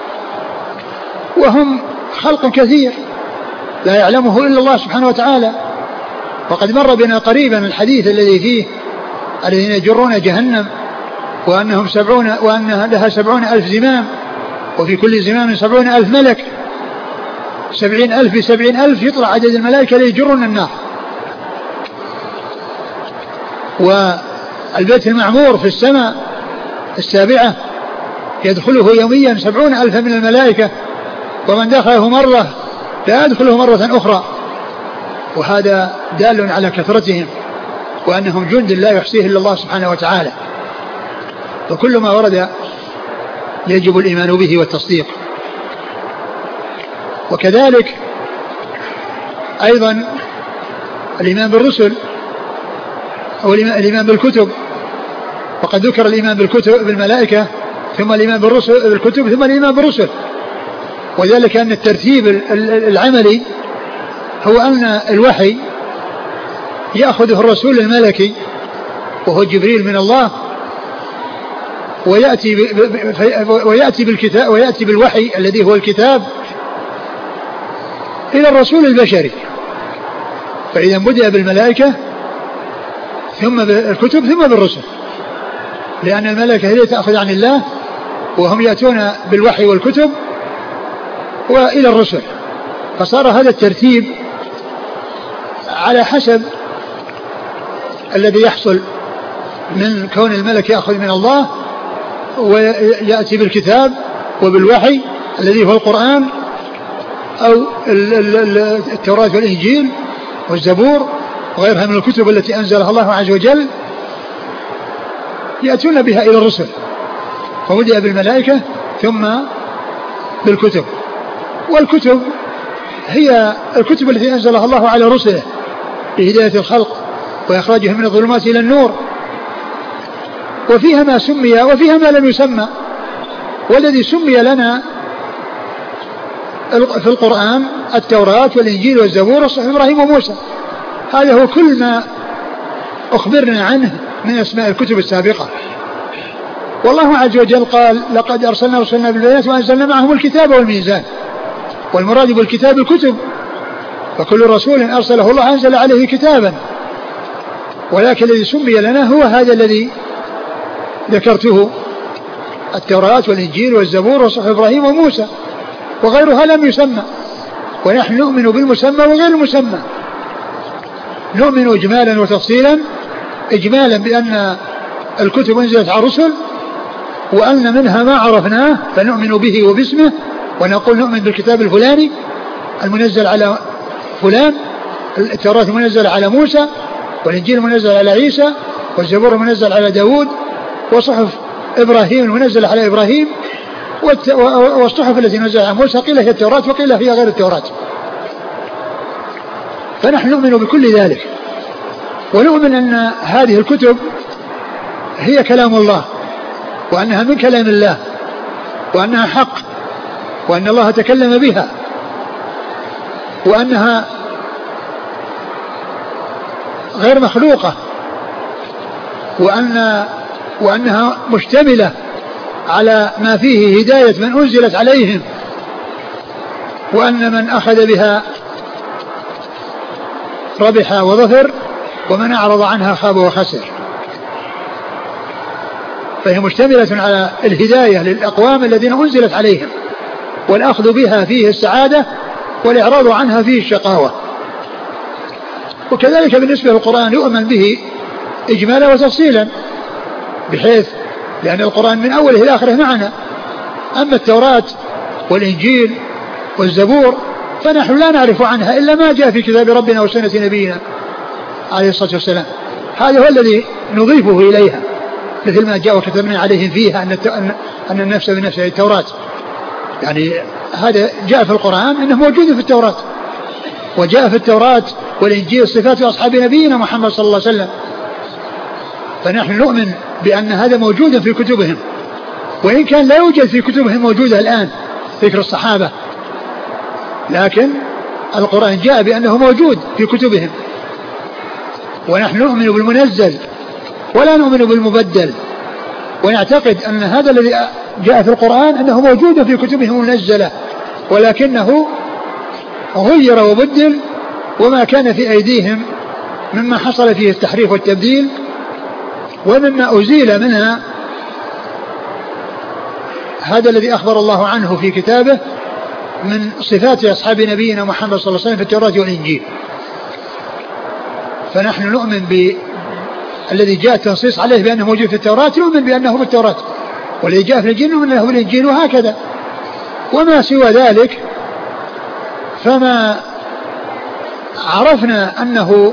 وهم خلق كثير لا يعلمه إلا الله سبحانه وتعالى. وقد مر بنا قريبا الحديث الذي فيه الذين يجرون جهنم، وأنهم 70 وأنها لها 70,000 زمام، وفي كل زمام 70,000 ملك، 70,000 ب70,000 يطلع عدد الملائكة ليجرون النار. والبيت المعمور في السماء السابعة يدخله يوميا 70,000 من الملائكة، ومن دخله مرة لا يدخله مرة أخرى. وهذا دال على كثرتهم، وأنهم جند لا يحصيه إلا الله سبحانه وتعالى. وكل ما ورد يجب الإيمان به والتصديق. وكذلك أيضا الإيمان بالرسل أو الإيمان بالكتب. وقد ذكر الإيمان بالكتب بالملائكة، ثم الإيمان بالكتب، ثم الإيمان بالرسل. وذلك أن الترتيب العملي هو أن الوحي يأخذه الرسول الملكي وهو جبريل من الله، ويأتي بالكتاب ويأتي بالوحي الذي هو الكتاب إلى الرسول البشري. فإذا بدأ بالملائكة ثم بالكتب ثم بالرسل، لأن الملائكة هي تأخذ عن الله وهم يأتون بالوحي والكتب وإلى الرسل، فصار هذا الترتيب على حسب الذي يحصل من كون الملك يأخذ من الله ويأتي بالكتاب وبالوحي الذي هو القرآن أو التوراة والإنجيل والزبور وغيرها من الكتب التي أنزلها الله عز وجل، يأتون بها إلى الرسل. فبدأ بالملائكة ثم بالكتب، والكتب هي الكتب التي أنزلها الله على رسله لهداية الخلق وإخراجهم من الظلمات إلى النور، وفيها ما سمي وفيها ما لم يسمى. والذي سمي لنا في القرآن التوراة والإنجيل والزبور وصحف إبراهيم وموسى، هذا هو كل ما أخبرنا عنه من أسماء الكتب السابقة. والله عز وجل قال لقد أرسلنا رسلنا بالبينات وأنزلنا معهم الكتاب والميزان، والمراد بالكتاب الكتب، فكل رسول أرسله الله أنزل عليه كتابا، ولكن الذي سمي لنا هو هذا الذي ذكرته، التوراة والإنجيل والزبور وصحف إبراهيم وموسى، وغيرها لم يسمى. ونحن نؤمن بالمسمى وغير المسمى، نؤمن إجمالا وتفصيلا. إجمالا بأن الكتب أنزلت على الرسل وأن منها ما عرفناه فنؤمن به وباسمه، ونقول نؤمن بالكتاب الفلاني المنزل على فلان، التوراة المنزل على موسى، والإنجيل المنزل على عيسى، والزبور المنزل على داود، وصحف إبراهيم المنزل على إبراهيم، والصحف التي نزل على موسى قيل هي التوراة وقيل هي غير التوراة. فنحن نؤمن بكل ذلك، ونؤمن أن هذه الكتب هي كلام الله، وأنها من كلام الله، وأنها حق، وأن الله تكلم بها، وأنها غير مخلوقة، وأنها مشتملة على ما فيه هداية من أنزلت عليهم، وأن من أخذ بها ربح وظفر، ومن أعرض عنها خاب وخسر. فهي مشتملة على الهداية للأقوام الذين أنزلت عليهم، والأخذ بها فيه السعادة، والإعراض عنها فيه الشقاوة. وكذلك بالنسبة للقرآن يؤمن به إجمالا وتفصيلا، بحيث لأن القرآن من أوله إلى آخره معنا. أما التوراة والإنجيل والزبور فنحن لا نعرف عنها إلا ما جاء في كتاب ربنا وسنة نبينا عليه الصلاة والسلام، هذا هو الذي نضيفه إليها، مثل ما جاء وكتبنا عليهم فيها أن النفس بالنفس هي التوراة، يعني هذا جاء في القرآن أنه موجود في التوراة، وجاء في التوراة والإنجيل صفات أصحاب نبينا محمد صلى الله عليه وسلم. فنحن نؤمن بأن هذا موجود في كتبهم، وإن كان لا يوجد في كتبهم موجودة الآن ذكر الصحابة، لكن القرآن جاء بأنه موجود في كتبهم. ونحن نؤمن بالمنزل ولا نؤمن بالمبدل، ونعتقد أن هذا الذي جاء في القرآن أنه موجود في كتبهم المنزلة، ولكنه غير وبدل، وما كان في أيديهم مما حصل فيه التحريف والتبديل ومما أزيل منها هذا الذي أخبر الله عنه في كتابه من صفات أصحاب نبينا محمد صلى الله عليه وسلم في التوراة والإنجيل. فنحن نؤمن بالذي جاء التنصيص عليه بأنه موجود في التوراة، نؤمن بأنه في التوراة، والذي جاء في الإنجيل نؤمن أنه في الإنجيل، وهكذا. وما سوى ذلك فما عرفنا أنه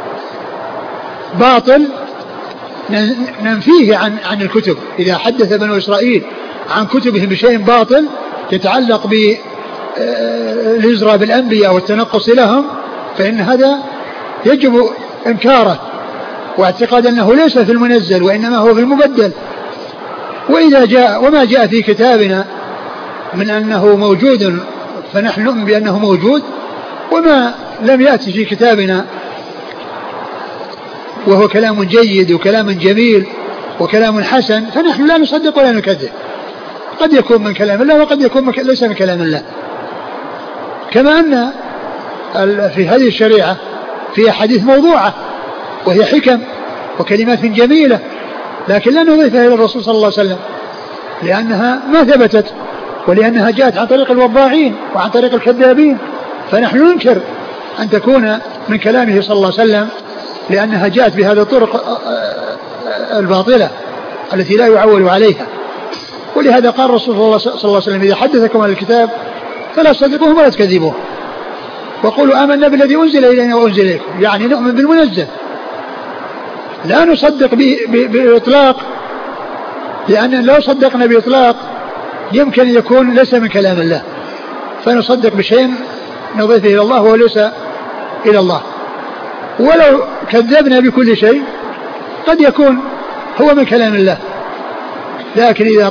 باطل ننفيه عن الكتب. إذا حدث بنو إسرائيل عن كتبهم بشيء باطل يتعلق بالهجرة بالأنبياء والتنقص لهم، فإن هذا يجب إنكاره واعتقاد أنه ليس في المنزل وإنما هو في المبدل. وإذا جاء وما جاء في كتابنا من أنه موجود فنحن نؤمن بأنه موجود، وما لم يأتي في كتابنا وهو كلام جيد وكلام جميل وكلام حسن فنحن لا نصدق ولا نكذب. قد يكون من كلام الله وقد يكون ليس من كلام الله. كما أن في هذه الشريعة فيها حديث موضوعة وهي حكم وكلمات جميلة، لكن لا نضيفها إلى الرسول صلى الله عليه وسلم لأنها ما ثبتت، ولأنها جاءت عن طريق الوضاعين وعن طريق الكذابين، فنحن ننكر أن تكون من كلامه صلى الله عليه وسلم لأنها جاءت بهذه الطرق الباطلة التي لا يعول عليها. ولهذا قال الرسول صلى الله عليه وسلم: إذا حدثكم عن الكتاب فلا تصدقوه ولا تكذبوه، وقولوا آمنا بالذي أنزل إلينا وأنزل إليكم، يعني نؤمن بالمنزل، لا نصدق بإطلاق، لأن لو صدقنا بإطلاق يمكن يكون ليس من كلام الله، فنصدق بشيء نضيفه إلى الله وليس إلى الله. ولو كذبنا بكل شيء قد يكون هو من كلام الله، لكن إذا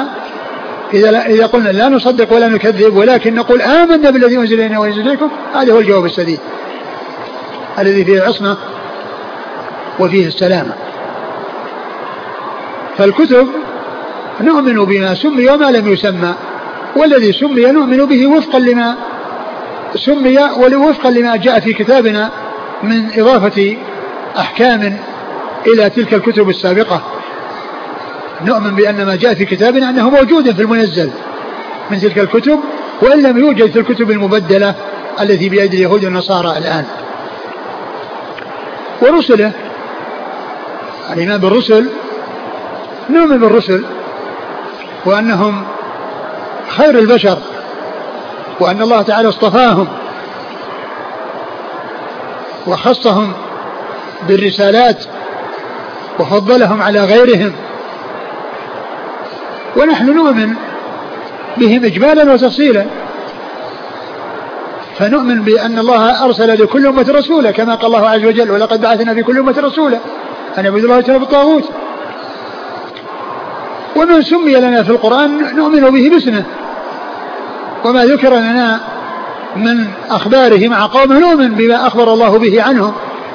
قلنا لا نصدق ولا نكذب ولكن نقول آمنا بالذي أنزل إلينا وأنزل إليكم، هذا هو الجواب السديد الذي فيه العصمة وفيه السلامة. فالكتب نؤمن بما سمي وما لم يسمى، والذي سمي نؤمن به وفقا لما سمي ووفقا لما جاء في كتابنا من إضافة أحكام إلى تلك الكتب السابقة. نؤمن بأن ما جاء في كتابنا أنه موجود في المنزل من تلك الكتب، وإن لم يوجد في الكتب المبدلة التي بأيدي اليهود والنصارى الآن. ورسله، الإيمان بالرسل، نؤمن بالرسل وأنهم خير البشر، وأن الله تعالى اصطفاهم وخصهم بالرسالات وفضلهم على غيرهم، ونحن نؤمن بهم إجمالا وتفصيلا. فنؤمن بأن الله أرسل لكل أمة رسولا كما قال الله عز وجل: ولقد بعثنا في كل أمة رسولا أن اعبدوا الله واجتنبوا الطاغوت. ومن سمي لنا في القرآن نؤمن به باسمه، وما ذكر لنا من أخباره مع قومه نؤمن بما أخبر الله به عنهم.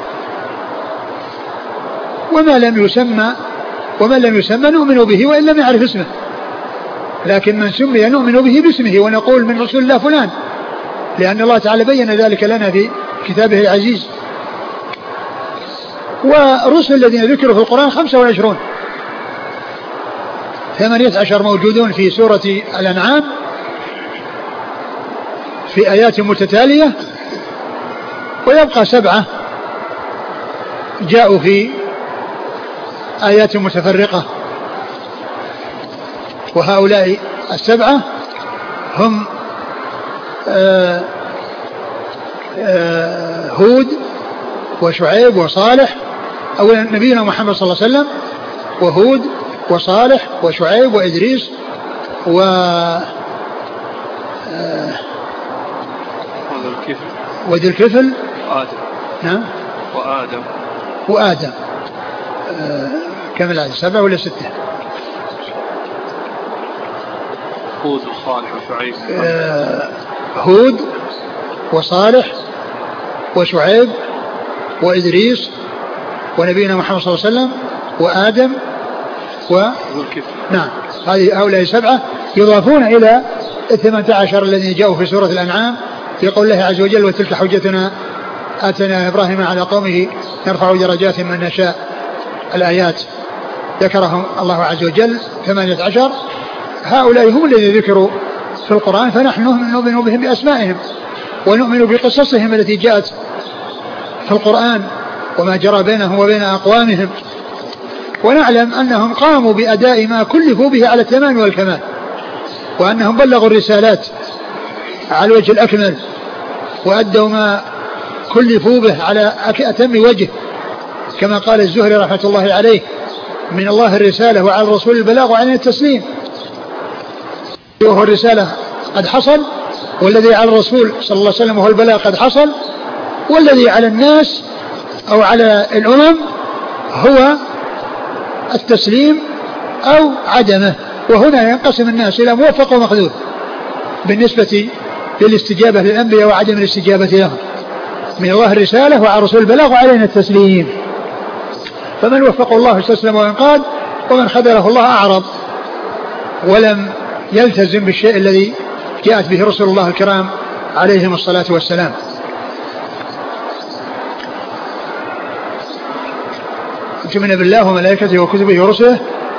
ومن لم يسمى نؤمن به وإن لم يعرف اسمه، لكن من سمي نؤمن به باسمه ونقول من رسول الله فلان، لأن الله تعالى بين ذلك لنا في كتابه العزيز. ورسل الذين ذكروا في القرآن 25، 18 موجودون في سورة الأنعام في آيات متتالية، ويبقى 7 جاءوا في آيات متفرقة. وهؤلاء 7 هم هود وشعيب وصالح، أولا نبينا محمد صلى الله عليه وسلم، وهود وصالح وشعيب وإدريس وذي الكفل آدم. نعم. وآدم. كم العدد؟ 7 ولا 6؟ هود وصالح وشعيب. هود وصالح وشعيب وإدريس ونبينا محمد صلى الله عليه وسلم وآدم نعم، هؤلاء 7 يضافون إلى 18 الذين جاءوا في سورة الأنعام في قول الله عز وجل: وتلك حجتنا آتنا إبراهيم على قومه نرفع درجات من نشاء. الآيات ذكرهم الله عز وجل 18. هؤلاء هم الذين ذكروا في القرآن، فنحن نؤمن بهم بأسمائهم ونؤمن بقصصهم التي جاءت في القرآن وما جرى بينهم وبين أقوامهم، ونعلم أنهم قاموا بأداء ما كلفوا به على التمام والكمال، وأنهم بلغوا الرسالات على الوجه الأكمل، وأدوا ما كلفوا به على أتم وجه، كما قال الزهري رحمة الله عليه: من الله الرسالة وعلى الرسول البلاغ وعلينا التسليم. وهو الرسالة قد حصل، والذي على الرسول صلى الله عليه وسلم وهو البلاغ قد حصل، والذي على الناس أو على الأمم هو التسليم أو عدمه. وهنا ينقسم الناس إلى موفق ومخذول بالنسبة للاستجابة للأنبياء وعدم الاستجابة لهم. من الله الرسالة وعلى الرسول البلاغ وعلينا التسليم، فمن وفق الله استسلم وانقاد، ومن خذله الله أعرض ولم يلتزم بالشيء الذي جاءت به رسل الله الكرام عليهم الصلاة والسلام. تؤمن بالله وملائكته وكتبه ورسله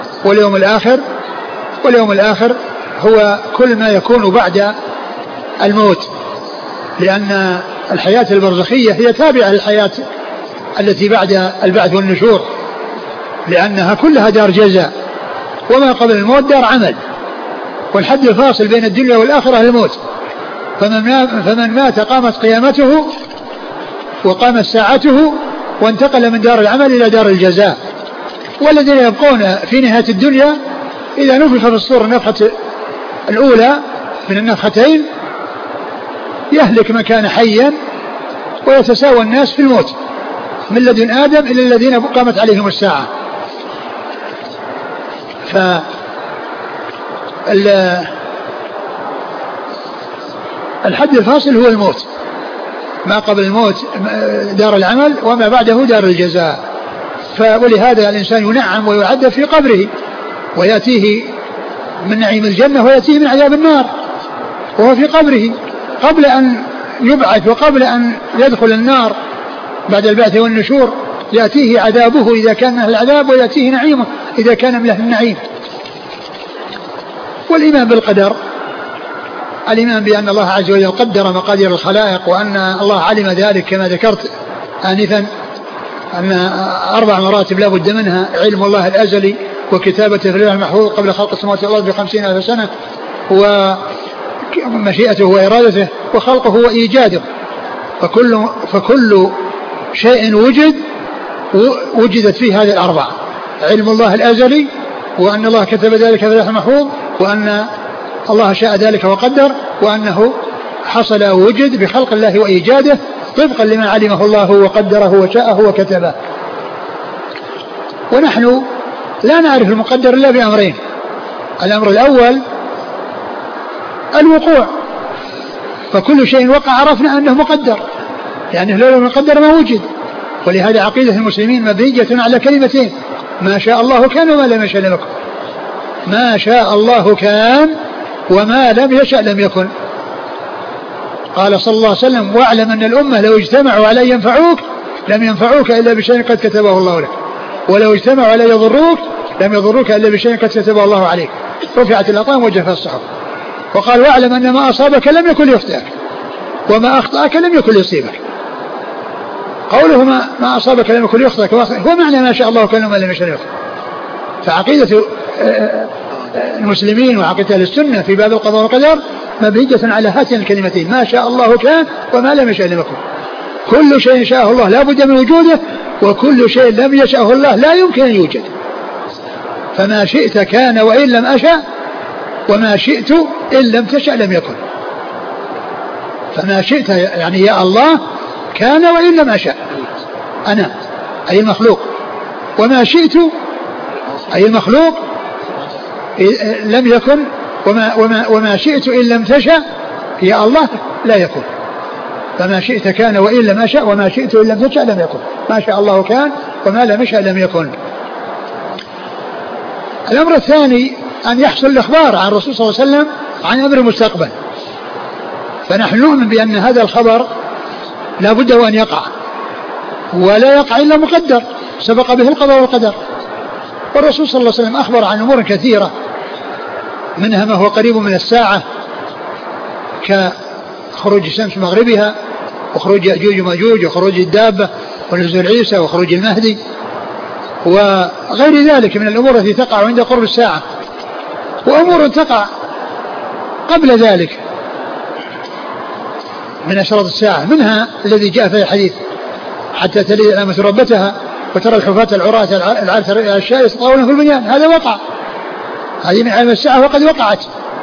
واليوم الآخر هو كل ما يكون بعد الموت، لأن الحياة البرزخية هي تابعة للحياة التي بعد البعث والنشور، لأنها كلها دار جزاء، وما قبل الموت دار عمل، والحد الفاصل بين الدنيا والآخرة الموت. فمن مات قامت قيامته وقامت ساعته وانتقل من دار العمل إلى دار الجزاء. والذين يبقون في نهاية الدنيا إذا نفخ في الصور النفخة الأولى من النفختين يهلك من كان حيا ويتساوى الناس في الموت من لدن آدم إلى الذين قامت عليهم الساعة. الحد الفاصل هو الموت، ما قبل الموت دار العمل وما بعده دار الجزاء. ولهذا الإنسان ينعم ويعذب في قبره، ويأتيه من نعيم الجنة ويأتيه من عذاب النار وهو في قبره قبل أن يبعث وقبل أن يدخل النار بعد البعث والنشور. يأتيه عذابه إذا كان من العذاب ويأتيه نعيمه إذا كان من أهل النعيم. والإيمان بالقدر، الإيمان بأن الله عز وجل قدر مقادير الخلائق، وأن الله علم ذلك كما ذكرت آنفا أن 4 مراتب لا بد منها: علم الله الأزلي وكتابته في اللوح المحفوظ قبل خلق السماوات والأرض ب50,000 سنة، ومشيئته وإرادته، وخلقه وإيجاده. فكل شيء وجدت فيه هذه 4: علم الله الأزلي، وأن الله كتب ذلك في اللوح المحفوظ، وأن الله شاء ذلك وقدر، وأنه حصل ووجد بخلق الله وإيجاده طبقا لما علمه الله وقدره وشاءه وكتبه. ونحن لا نعرف المقدر إلا بأمرين: الأمر الأول الوقوع، فكل شيء وقع عرفنا أنه مقدر، لأنه لو لم يقدر ما وجد. ولهذا عقيدة المسلمين مبنية على كلمتين: ما شاء الله كان وما لم يشأ لم يكن. ما شاء الله كان وما لم يشأ لم يكن. قال صلى الله عليه وسلم: واعلم أن الأمة لو اجتمعوا على ينفعوك لم ينفعوك إلا بشيء قد كتبه الله لك، ولو اجتمعوا على يضروك لم يضروك إلا بشيء قد كتبه الله عليك. رفعت الأقلام وجفت الصحف. وقال: واعلم أن ما أصابك لم يكن يخطئك وما أخطأك لم يكن يصيبك. قوله ما أصابك لم يكن يخطئك هو معنى ما شاء الله كان وما لم يشأ لم يكن. فعقيدة المسلمين وعقيدة السنة في باب القضاء والقدر مبنية على هاتين الكلمتين: ما شاء الله كان وما لم يشأ لم يكن. كل شيء شاءه الله لا بد من وجوده، وكل شيء لم يشأه الله لا يمكن أن يوجد. فما شئت كان وإن لم أشأ، وما شئت إن لم تشأ لم يكن. فما شئت يعني يا الله كان وإن لم أشأ، أنا أي المخلوق، وما شئت أي المخلوق لم يكن، وما شئت إن لم تشأ يا الله لا يكون. فما شئت كان وإن لم أشأ، وما شئت إن لم تشأ لم يكن. ما شاء الله كان وما لم يشأ لم يكن. الأمر الثاني أن يحصل الإخبار عن الرسول صلى الله عليه وسلم عن أمر المستقبل، فنحن نؤمن بأن هذا الخبر لا بد وأن يقع، ولا يقع إلا مقدر سبق به القضاء والقدر. والرسول صلى الله عليه وسلم أخبر عن أمور كثيرة، منها ما هو قريب من الساعة كخروج الشمس مغربها، وخروج يأجوج وماجوج، وخروج الدابة، ونزول عيسى، وخروج المهدي، وغير ذلك من الأمور التي تقع عند قرب الساعة. وأمور تقع قبل ذلك من أشراط الساعة، منها الذي جاء في الحديث: حتى تلد الأمة ربتها وترى الحفاة العراة العالة الشاء يتطاولون في البنيان. هذا وقع، هذه من علم الساعة وقد وقعت.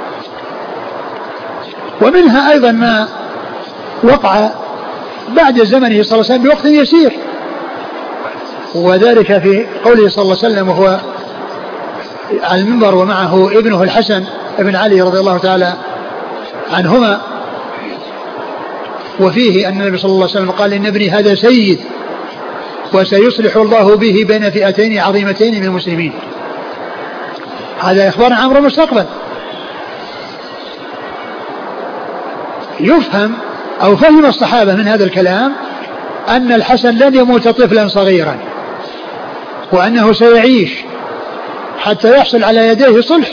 ومنها أيضا ما وقع بعد زمنه صلى الله عليه وسلم بوقت يسير، وذلك في قوله صلى الله عليه وسلم وهو على المنبر ومعه ابنه الحسن ابن علي رضي الله تعالى عنهما، وفيه أن النبي صلى الله عليه وسلم قال: إن ابني هذا سيد وسيصلح الله به بين فئتين عظيمتين من المسلمين. هذا إخبار عن أمر المستقبل. يفهم أو فهم الصحابة من هذا الكلام أن الحسن لن يموت طفلا صغيرا، وأنه سيعيش حتى يحصل على يديه صلح،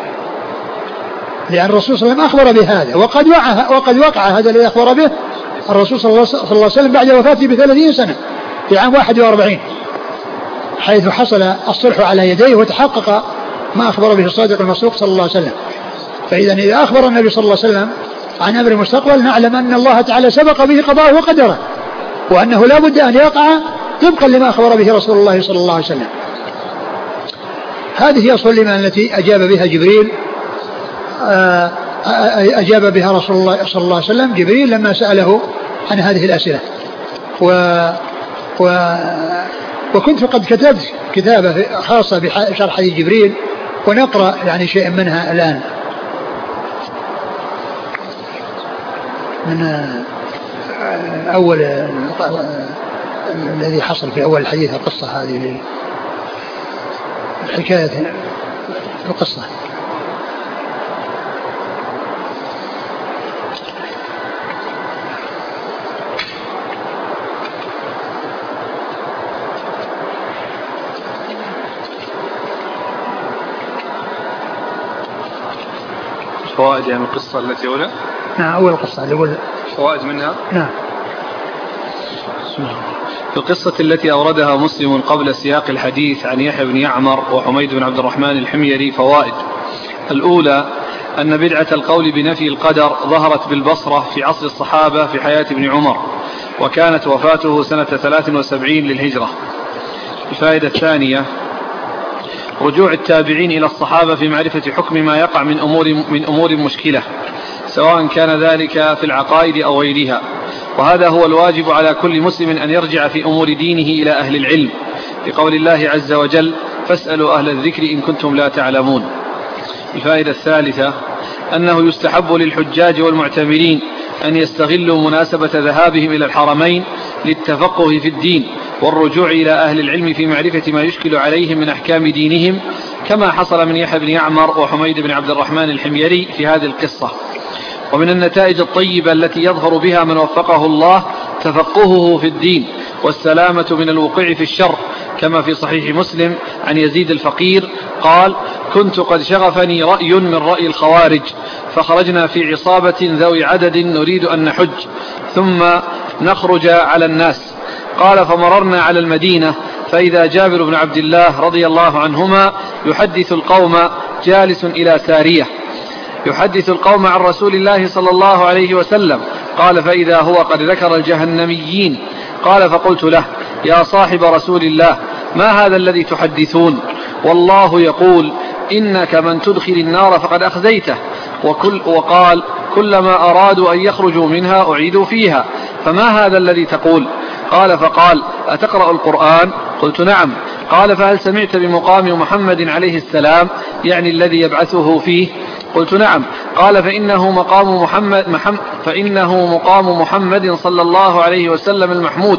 لأن الرسول صلى الله عليه وسلم أخبر بهذا، وقد وقع هذا الذي أخبر به الرسول صلى الله عليه وسلم بعد وفاته ب30 سنة في عام 41، حيث حصل الصلح على يديه وتحقق ما أخبر به الصادق المصدوق صلى الله عليه وسلم. فإذا إذا أخبر النبي صلى الله عليه وسلم عن أمر المستقبل نعلم أن الله تعالى سبق به قضاءه وقدره، وأنه لا بد أن يقع طبقا لما أخبر به رسول الله صلى الله عليه وسلم. هذه هي السلمة التي أجاب بها جبريل، أجاب بها رسول الله صلى الله عليه وسلم جبريل لما سأله عن هذه الأسئلة. وكنت قد كتبت كتابة خاصة بشرح حديث جبريل، ونقرأ يعني شيء منها الآن من أول الذي حصل في أول الحديث، القصة هذه الحكاية القصة. فوائد يعني القصة التي أولى؟ نعم أول القصة اللي أقول فوائد منها. نعم. في القصة التي أوردها مسلم قبل سياق الحديث عن يحيى بن يعمر وحميد بن عبد الرحمن الحميري فوائد. الأولى أن بدعة القول بنفي القدر ظهرت بالبصرة في عصر الصحابة في حياة ابن عمر، وكانت وفاته سنة 73 للهجرة. الفائدة الثانية رجوع التابعين إلى الصحابة في معرفة حكم ما يقع من أمور مشكلة، سواء كان ذلك في العقائد أو غيرها، وهذا هو الواجب على كل مسلم أن يرجع في أمور دينه إلى أهل العلم، بقول الله عز وجل فاسألوا أهل الذكر إن كنتم لا تعلمون. الفائدة الثالثة أنه يستحب للحجاج والمعتمرين أن يستغلوا مناسبة ذهابهم إلى الحرمين للتفقه في الدين والرجوع إلى أهل العلم في معرفة ما يشكل عليهم من أحكام دينهم، كما حصل من يحيى بن يعمر وحميد بن عبد الرحمن الحميري في هذه القصة. ومن النتائج الطيبة التي يظهر بها من وفقه الله تفقهه في الدين والسلامة من الوقوع في الشر، كما في صحيح مسلم عن يزيد الفقير قال كنت قد شغفني رأي من رأي الخوارج، فخرجنا في عصابة ذوي عدد نريد أن نحج ثم نخرج على الناس. قال فمررنا على المدينة فإذا جابر بن عبد الله رضي الله عنهما يحدث القوم جالس إلى سارية يحدث القوم عن رسول الله صلى الله عليه وسلم. قال فإذا هو قد ذكر الجهنميين. قال فقلت له يا صاحب رسول الله ما هذا الذي تحدثون؟ والله يقول إنك من تدخل النار فقد أخزيته، وقال كلما أرادوا أن يخرجوا منها أعيدوا فيها، فما هذا الذي تقول؟ قال فقال أتقرأ القرآن؟ قلت نعم. قال فهل سمعت بمقام محمد عليه السلام يعني الذي يبعثه فيه؟ قلت نعم. قال فإنه مقام محمد صلى الله عليه وسلم المحمود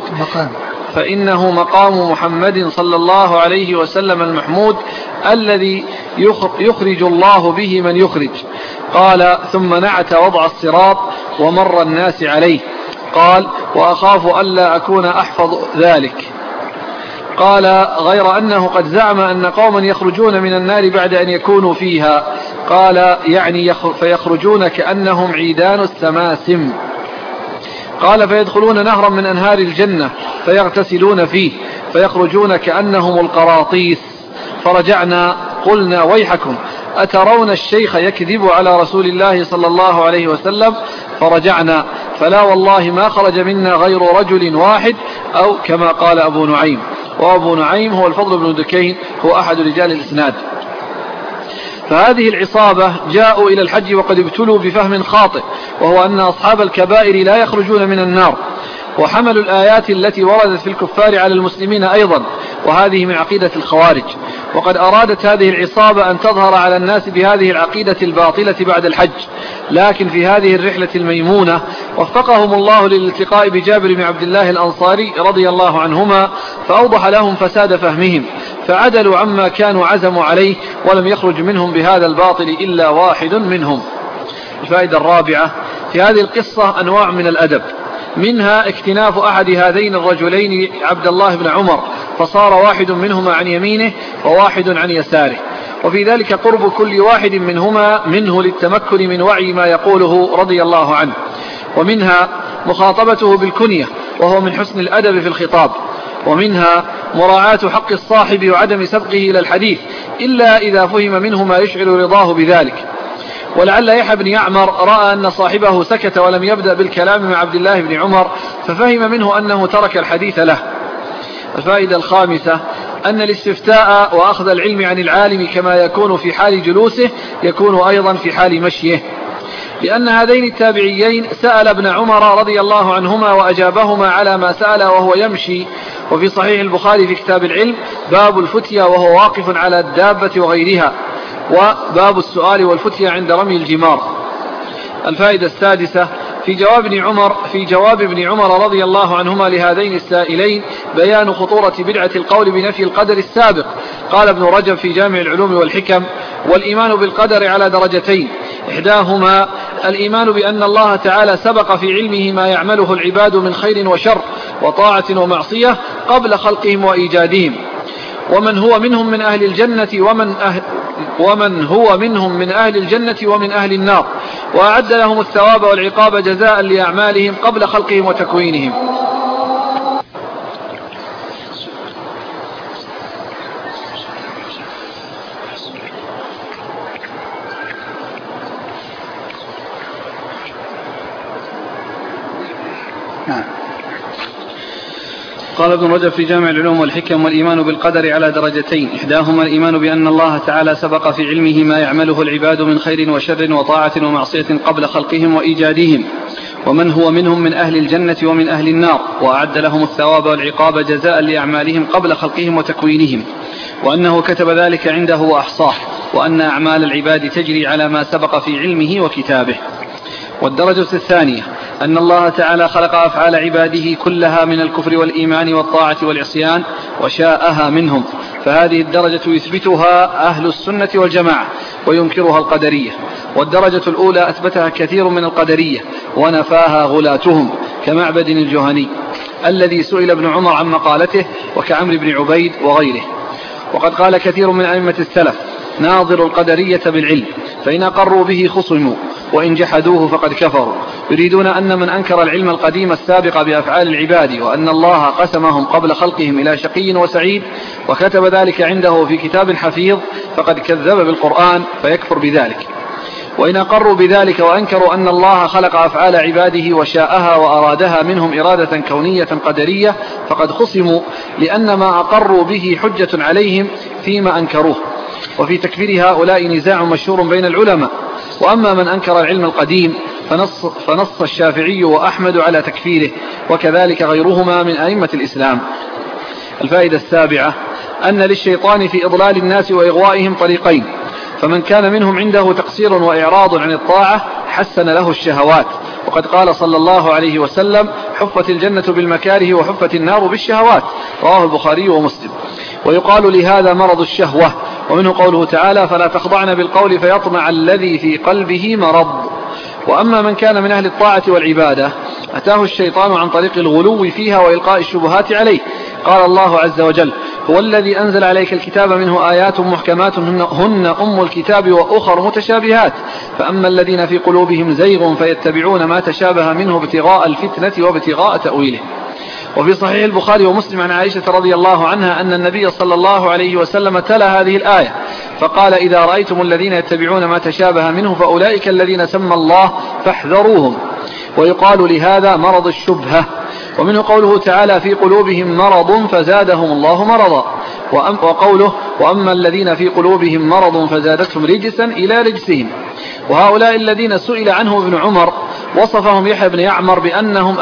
الذي يخرج الله به من يخرج. قال ثم نعت وضع الصراط ومر الناس عليه. قال وأخاف ألا أكون أحفظ ذلك. قال غير أنه قد زعم أن قوما يخرجون من النار بعد أن يكونوا فيها. قال يعني فيخرجون كأنهم عيدان السماسم. قال فيدخلون نهرا من أنهار الجنة فيغتسلون فيه فيخرجون كأنهم القراطيس. فرجعنا قلنا ويحكم أترون الشيخ يكذب على رسول الله صلى الله عليه وسلم؟ فرجعنا فلا والله ما خرج منا غير رجل واحد أو كما قال أبو نعيم. وأبو نعيم هو الفضل بن دكين، هو أحد رجال الإسناد. فهذه العصابة جاءوا إلى الحج وقد ابتلوا بفهم خاطئ، وهو أن أصحاب الكبائر لا يخرجون من النار، وحملوا الآيات التي وردت في الكفار على المسلمين أيضا، وهذه من عقيدة الخوارج. وقد أرادت هذه العصابة أن تظهر على الناس بهذه العقيدة الباطلة بعد الحج، لكن في هذه الرحلة الميمونة وفقهم الله للالتقاء بجابر بن عبد الله الأنصاري رضي الله عنهما، فأوضح لهم فساد فهمهم، فعدلوا عما كانوا عزموا عليه ولم يخرج منهم بهذا الباطل إلا واحد منهم. الفائدة الرابعة: في هذه القصة أنواع من الأدب، منها اكتناف أحد هذين الرجلين عبد الله بن عمر، فصار واحد منهما عن يمينه وواحد عن يساره، وفي ذلك قرب كل واحد منهما منه للتمكن من وعي ما يقوله رضي الله عنه. ومنها مخاطبته بالكنية وهو من حسن الأدب في الخطاب. ومنها مراعاة حق الصاحب وعدم سبقه إلى الحديث إلا إذا فهم منه ما يشعر رضاه بذلك. ولعل يحيى بن يعمر رأى أن صاحبه سكت ولم يبدأ بالكلام مع عبد الله بن عمر ففهم منه أنه ترك الحديث له. الفائدة الخامسة: أن الاستفتاء وأخذ العلم عن العالم كما يكون في حال جلوسه يكون أيضا في حال مشيه، لأن هذين التابعيين سأل ابن عمر رضي الله عنهما وأجابهما على ما سأل وهو يمشي. وفي صحيح البخاري في كتاب العلم باب الفتية وهو واقف على الدابة وغيرها، وباب السؤال والفتية عند رمي الجمار. الفائدة السادسة: في جواب ابن عمر رضي الله عنهما لهذين السائلين بيان خطورة بدعة القول بنفي القدر السابق. قال ابن رجب في جامع العلوم والحكم: والإيمان بالقدر على درجتين، إحداهما الإيمان بأن الله تعالى سبق في علمه ما يعمله العباد من خير وشر وطاعة ومعصية قبل خلقهم وإيجادهم، ومن هو منهم من أهل الجنة ومن أهل النار، وأعد لهم الثواب والعقاب جزاء لأعمالهم قبل خلقهم وتكوينهم. قال ابن رجب في جامع العلوم والحكم: والإيمان بالقدر على درجتين، إحداهما الإيمان بأن الله تعالى سبق في علمه ما يعمله العباد من خير وشر وطاعة ومعصية قبل خلقهم وإيجادهم، ومن هو منهم من أهل الجنة ومن أهل النار، وأعد لهم الثواب والعقاب جزاء لأعمالهم قبل خلقهم وتكوينهم، وأنه كتب ذلك عنده وأحصاه، وأن أعمال العباد تجري على ما سبق في علمه وكتابه. والدرجة الثانية: أن الله تعالى خلق أفعال عباده كلها من الكفر والإيمان والطاعة والعصيان وشاءها منهم، فهذه الدرجة يثبتها أهل السنة والجماعة وينكرها القدرية. والدرجة الأولى أثبتها كثير من القدرية ونفاها غلاتهم كمعبد الجهني الذي سئل ابن عمر عن مقالته، وكعمر بن عبيد وغيره. وقد قال كثير من أئمة السلف: ناظر القدرية بالعلم، فإن أقروا به خصموا، وإن جحدوه فقد كفروا. يريدون أن من أنكر العلم القديم السابق بأفعال العباد وأن الله قسمهم قبل خلقهم إلى شقي وسعيد وكتب ذلك عنده في كتاب حفيظ فقد كذب بالقرآن فيكفر بذلك. وإن أقروا بذلك وأنكروا أن الله خلق أفعال عباده وشاءها وأرادها منهم إرادة كونية قدرية فقد خصموا، لأن ما أقروا به حجة عليهم فيما أنكروه. وفي تكفير هؤلاء نزاع مشهور بين العلماء. وأما من أنكر العلم القديم فنص الشافعي وأحمد على تكفيره، وكذلك غيرهما من أئمة الإسلام. الفائدة السابعة: أن للشيطان في إضلال الناس وإغوائهم طريقين، فمن كان منهم عنده تقصير وإعراض عن الطاعة حسن له الشهوات، وقد قال صلى الله عليه وسلم: حفت الجنة بالمكاره وحفت النار بالشهوات، رواه البخاري ومسلم. ويقال لهذا مرض الشهوة، ومنه قوله تعالى: فلا تخضعن بالقول فيطمع الذي في قلبه مرض. وأما من كان من أهل الطاعة والعبادة أتاه الشيطان عن طريق الغلو فيها وإلقاء الشبهات عليه. قال الله عز وجل: هو الذي أنزل عليك الكتاب منه آيات محكمات هن أم الكتاب وأخر متشابهات، فأما الذين في قلوبهم زيغ فيتبعون ما تشابه منه ابتغاء الفتنة وابتغاء تأويله. وفي صحيح البخاري ومسلم عن عائشة رضي الله عنها أن النبي صلى الله عليه وسلم تلا هذه الآية فقال: إذا رأيتم الذين يتبعون ما تشابه منه فأولئك الذين سمى الله فاحذروهم. ويقال لهذا مرض الشبهة. ومنه قوله تعالى: في قلوبهم مرض فزادهم الله مرضا. وقوله: وأما الذين في قلوبهم مرض فزادتهم رجسا إلى رجسهم. وهؤلاء الذين سئل عنه ابن عمر وصفهم يحيى بن يعمر بأنهم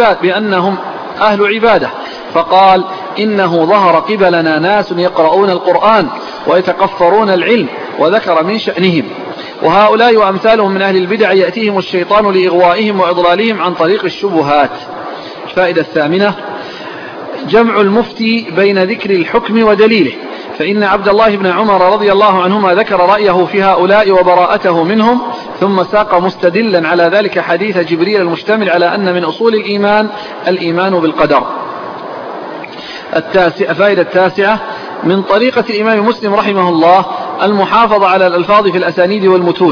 أهل عبادة، فقال: إنه ظهر قبلنا ناس يقرؤون القرآن ويتقفرون العلم، وذكر من شأنهم. وهؤلاء وأمثالهم من أهل البدع يأتيهم الشيطان لإغوائهم وإضلالهم عن طريق الشبهات. الفائدة الثامنة: جمع المفتي بين ذكر الحكم ودليله، فإن عبد الله بن عمر رضي الله عنهما ذكر رأيه في هؤلاء وبراءته منهم، ثم ساق مستدلا على ذلك حديث جبريل المشتمل على أن من أصول الإيمان الإيمان بالقدر. الفائدة التاسعة: من طريقة الإمام مسلم رحمه الله المحافظة على الألفاظ في الأسانيد والمتون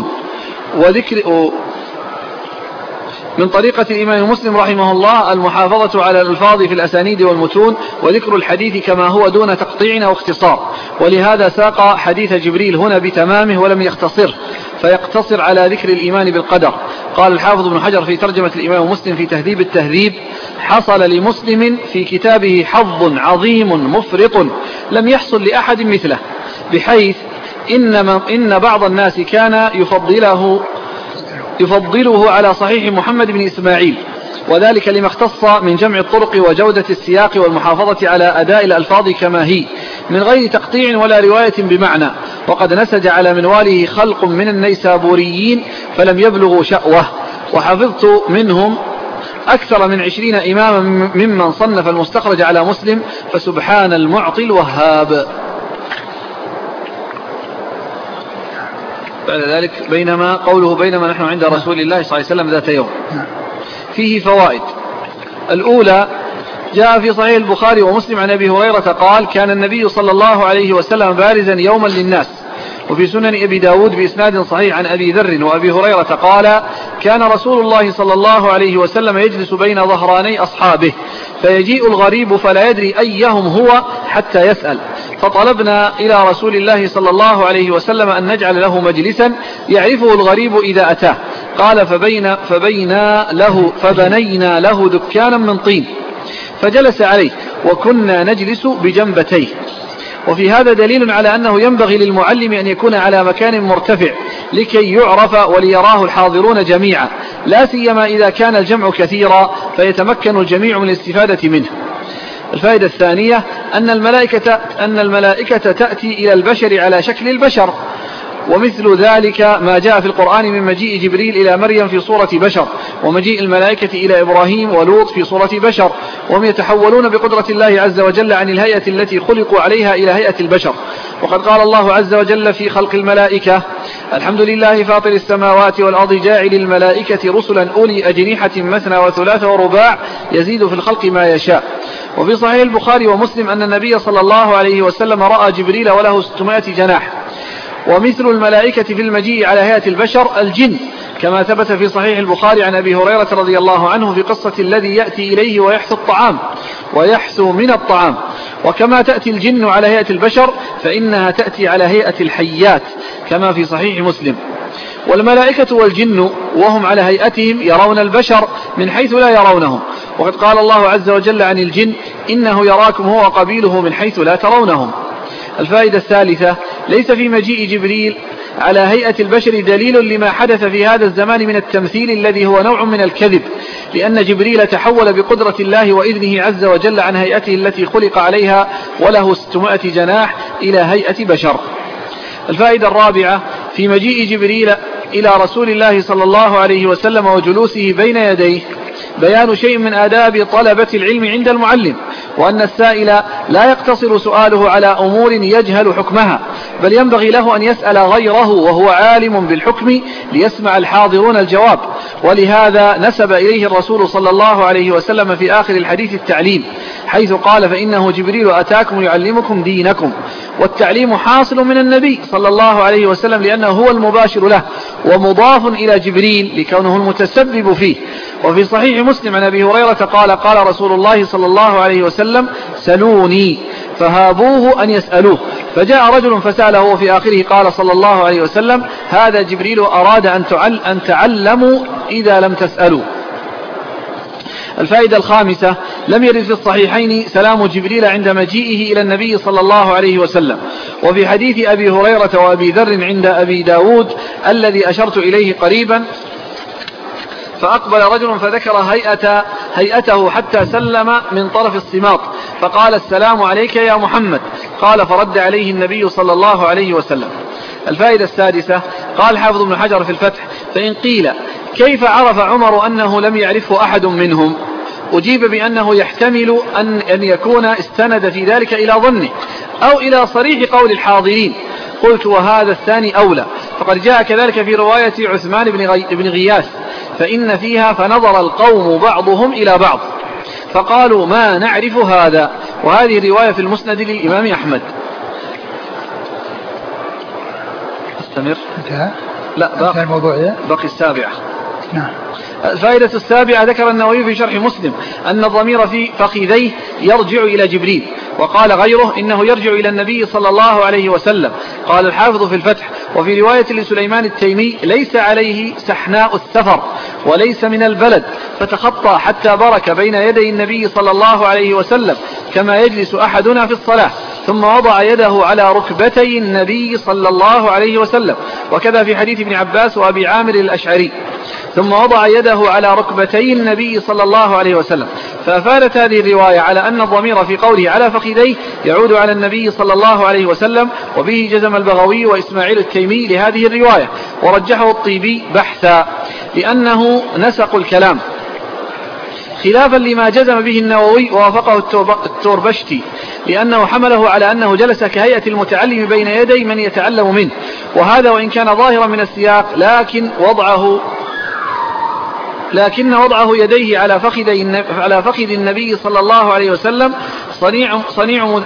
من طريقة الإمام مسلم رحمه الله المحافظة على الألفاظ في الأسانيد والمتون وذكر الحديث كما هو دون تقطيع أو اختصار، ولهذا ساق حديث جبريل هنا بتمامه ولم يختصر، فيقتصر على ذكر الإيمان بالقدر. قال الحافظ ابن حجر في ترجمة الإمام مسلم في تهذيب التهذيب: حصل لمسلم في كتابه حظ عظيم مفرط لم يحصل لأحد مثله، بحيث إن بعض الناس كان يفضله على صحيح محمد بن إسماعيل، وذلك لما اختص من جمع الطرق وجودة السياق والمحافظة على أداء الألفاظ كما هي من غير تقطيع ولا رواية بمعنى، وقد نسج على منواله خلق من النيسابوريين فلم يبلغوا شأوه، وحفظت منهم أكثر من 20 إماما ممن صنف المستخرج على مسلم، فسبحان المعطي الوهاب. بعد ذلك بينما نحن عند رسول الله صلى الله عليه وسلم ذات يوم. فيه فوائد: الأولى: جاء في صحيح البخاري ومسلم عن أبي هريرة قال: كان النبي صلى الله عليه وسلم بارزا يوما للناس. وفي سنن أبي داود بإسناد صحيح عن أبي ذر وأبي هريرة قال: كان رسول الله صلى الله عليه وسلم يجلس بين ظهراني أصحابه فيجيء الغريب فلا يدري أيهم هو حتى يسأل، فطلبنا إلى رسول الله صلى الله عليه وسلم أن نجعل له مجلسا يعرفه الغريب إذا أتاه. قال: فبنينا له دكانا من طين فجلس عليه وكنا نجلس بجنبتيه. وفي هذا دليل على أنه ينبغي للمعلم أن يكون على مكان مرتفع لكي يعرف وليراه الحاضرون جميعا، لا سيما إذا كان الجمع كثيرا فيتمكن الجميع من الاستفادة منه. الفائدة الثانية: أن الملائكة تأتي إلى البشر على شكل البشر، ومثل ذلك ما جاء في القرآن من مجيء جبريل إلى مريم في صورة بشر، ومجيء الملائكة إلى إبراهيم ولوط في صورة بشر، وهم يتحولون بقدرة الله عز وجل عن الهيئة التي خلقوا عليها إلى هيئة البشر. وقد قال الله عز وجل في خلق الملائكة: الحمد لله فاطر السماوات والأرض جاعل الملائكة رسلا أولي أجنحة مثنى وثلاث ورباع يزيد في الخلق ما يشاء. وفي صحيح البخاري ومسلم أن النبي صلى الله عليه وسلم رأى جبريل وله 600 جناح. ومثل الملائكة في المجيء على هيئة البشر الجن، كما ثبت في صحيح البخاري عن أبي هريرة رضي الله عنه في قصة الذي يأتي إليه ويحثو من الطعام. وكما تأتي الجن على هيئة البشر فإنها تأتي على هيئة الحيات كما في صحيح مسلم. والملائكة والجن وهم على هيئتهم يرون البشر من حيث لا يرونهم، وقد قال الله عز وجل عن الجن: إنه يراكم هو وقبيله من حيث لا ترونهم. الفائدة الثالثة: ليس في مجيء جبريل على هيئة البشر دليل لما حدث في هذا الزمان من التمثيل الذي هو نوع من الكذب، لأن جبريل تحول بقدرة الله وإذنه عز وجل عن هيئته التي خلق عليها وله 600 جناح إلى هيئة بشر. الفائدة الرابعة: في مجيء جبريل إلى رسول الله صلى الله عليه وسلم وجلوسه بين يديه بيان شيء من آداب طلبة العلم عند المعلم، وأن السائل لا يقتصر سؤاله على أمور يجهل حكمها، بل ينبغي له أن يسأل غيره وهو عالم بالحكم ليسمع الحاضرون الجواب. ولهذا نسب إليه الرسول صلى الله عليه وسلم في آخر الحديث التعليم، حيث قال: فإنه جبريل أتاكم يعلمكم دينكم. والتعليم حاصل من النبي صلى الله عليه وسلم لأنه هو المباشر له، ومضاف إلى جبريل لكونه المتسبب فيه. وفي صحيح مسلم عن أبي هريرة قال: قال رسول الله صلى الله عليه وسلم: سلوني، فهابوه أن يسألوه، فجاء رجل فسأله، وفي آخره قال صلى الله عليه وسلم: هذا جبريل أراد أن تعلموا إذا لم تسألوا. الفائدة الخامسة: لم يرد في الصحيحين سلام جبريل عند مجيئه إلى النبي صلى الله عليه وسلم. وفي حديث أبي هريرة وأبي ذر عند أبي داود الذي أشرت إليه قريبا: فأقبل رجل فذكر هيئته حتى سلم من طرف الصماط، فقال: السلام عليك يا محمد. قال: فرد عليه النبي صلى الله عليه وسلم. الفائدة السادسة: قال حافظ ابن حجر في الفتح: فإن قيل كيف عرف عمر أنه لم يعرفه أحد منهم؟ أجيب بأنه يحتمل أن يكون استند في ذلك إلى ظنه أو إلى صريح قول الحاضرين. قلت وهذا الثاني أولى، فقد جاء كذلك في رواية عثمان بن غياث فإن فيها فنظر القوم بعضهم إلى بعض فقالوا ما نعرف هذا، وهذه رواية في المسند للإمام أحمد. استمر. لا باقي السابعة. نعم. الفائدة السابعة ذكر النووي في شرح مسلم أن الضمير في فخذيه يرجع إلى جبريل، وقال غيره إنه يرجع إلى النبي صلى الله عليه وسلم. قال الحافظ في الفتح وفي رواية لسليمان التيمي ليس عليه سحناء السفر وليس من البلد فتخطى حتى برك بين يدي النبي صلى الله عليه وسلم كما يجلس أحدنا في الصلاة، ثم وضع يده على ركبتي النبي صلى الله عليه وسلم، وكذا في حديث ابن عباس وأبي عامر الأشعري ثم وضع يده على ركبتي النبي صلى الله عليه وسلم. فأفادت هذه الرواية على أن الضمير في قوله على فخذيه يعود على النبي صلى الله عليه وسلم، وبه جزم البغوي وإسماعيل التيمي لهذه الرواية، ورجحه الطيبي بحثا لأنه نسق الكلام خلافا لما جزم به النووي ووافقه التوربشتي، لأنه حمله على أنه جلس كهيئة المتعلم بين يدي من يتعلم منه، وهذا وإن كان ظاهرا من السياق لكن وضعه يديه على فخذ النبي صلى الله عليه وسلم صنيع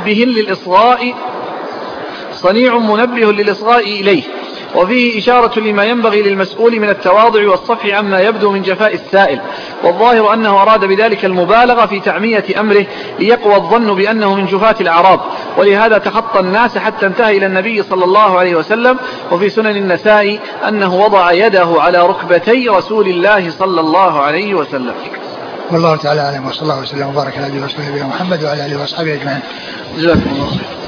منبه للإصغاء إليه، وفيه إشارة لما ينبغي للمسؤول من التواضع والصفح عما يبدو من جفاء السائل، والظاهر أنه أراد بذلك المبالغة في تعمية أمره ليقوى الظن بأنه من جفاة الأعراب، ولهذا تخطى الناس حتى انتهى إلى النبي صلى الله عليه وسلم. وفي سنن النسائي أنه وضع يده على ركبتي رسول الله صلى الله عليه وسلم. والله تعالى أعلم، وصلى الله وسلم وبارك على نبينا محمد وعلى آله وصحبه أجمعين. جزاكم الله.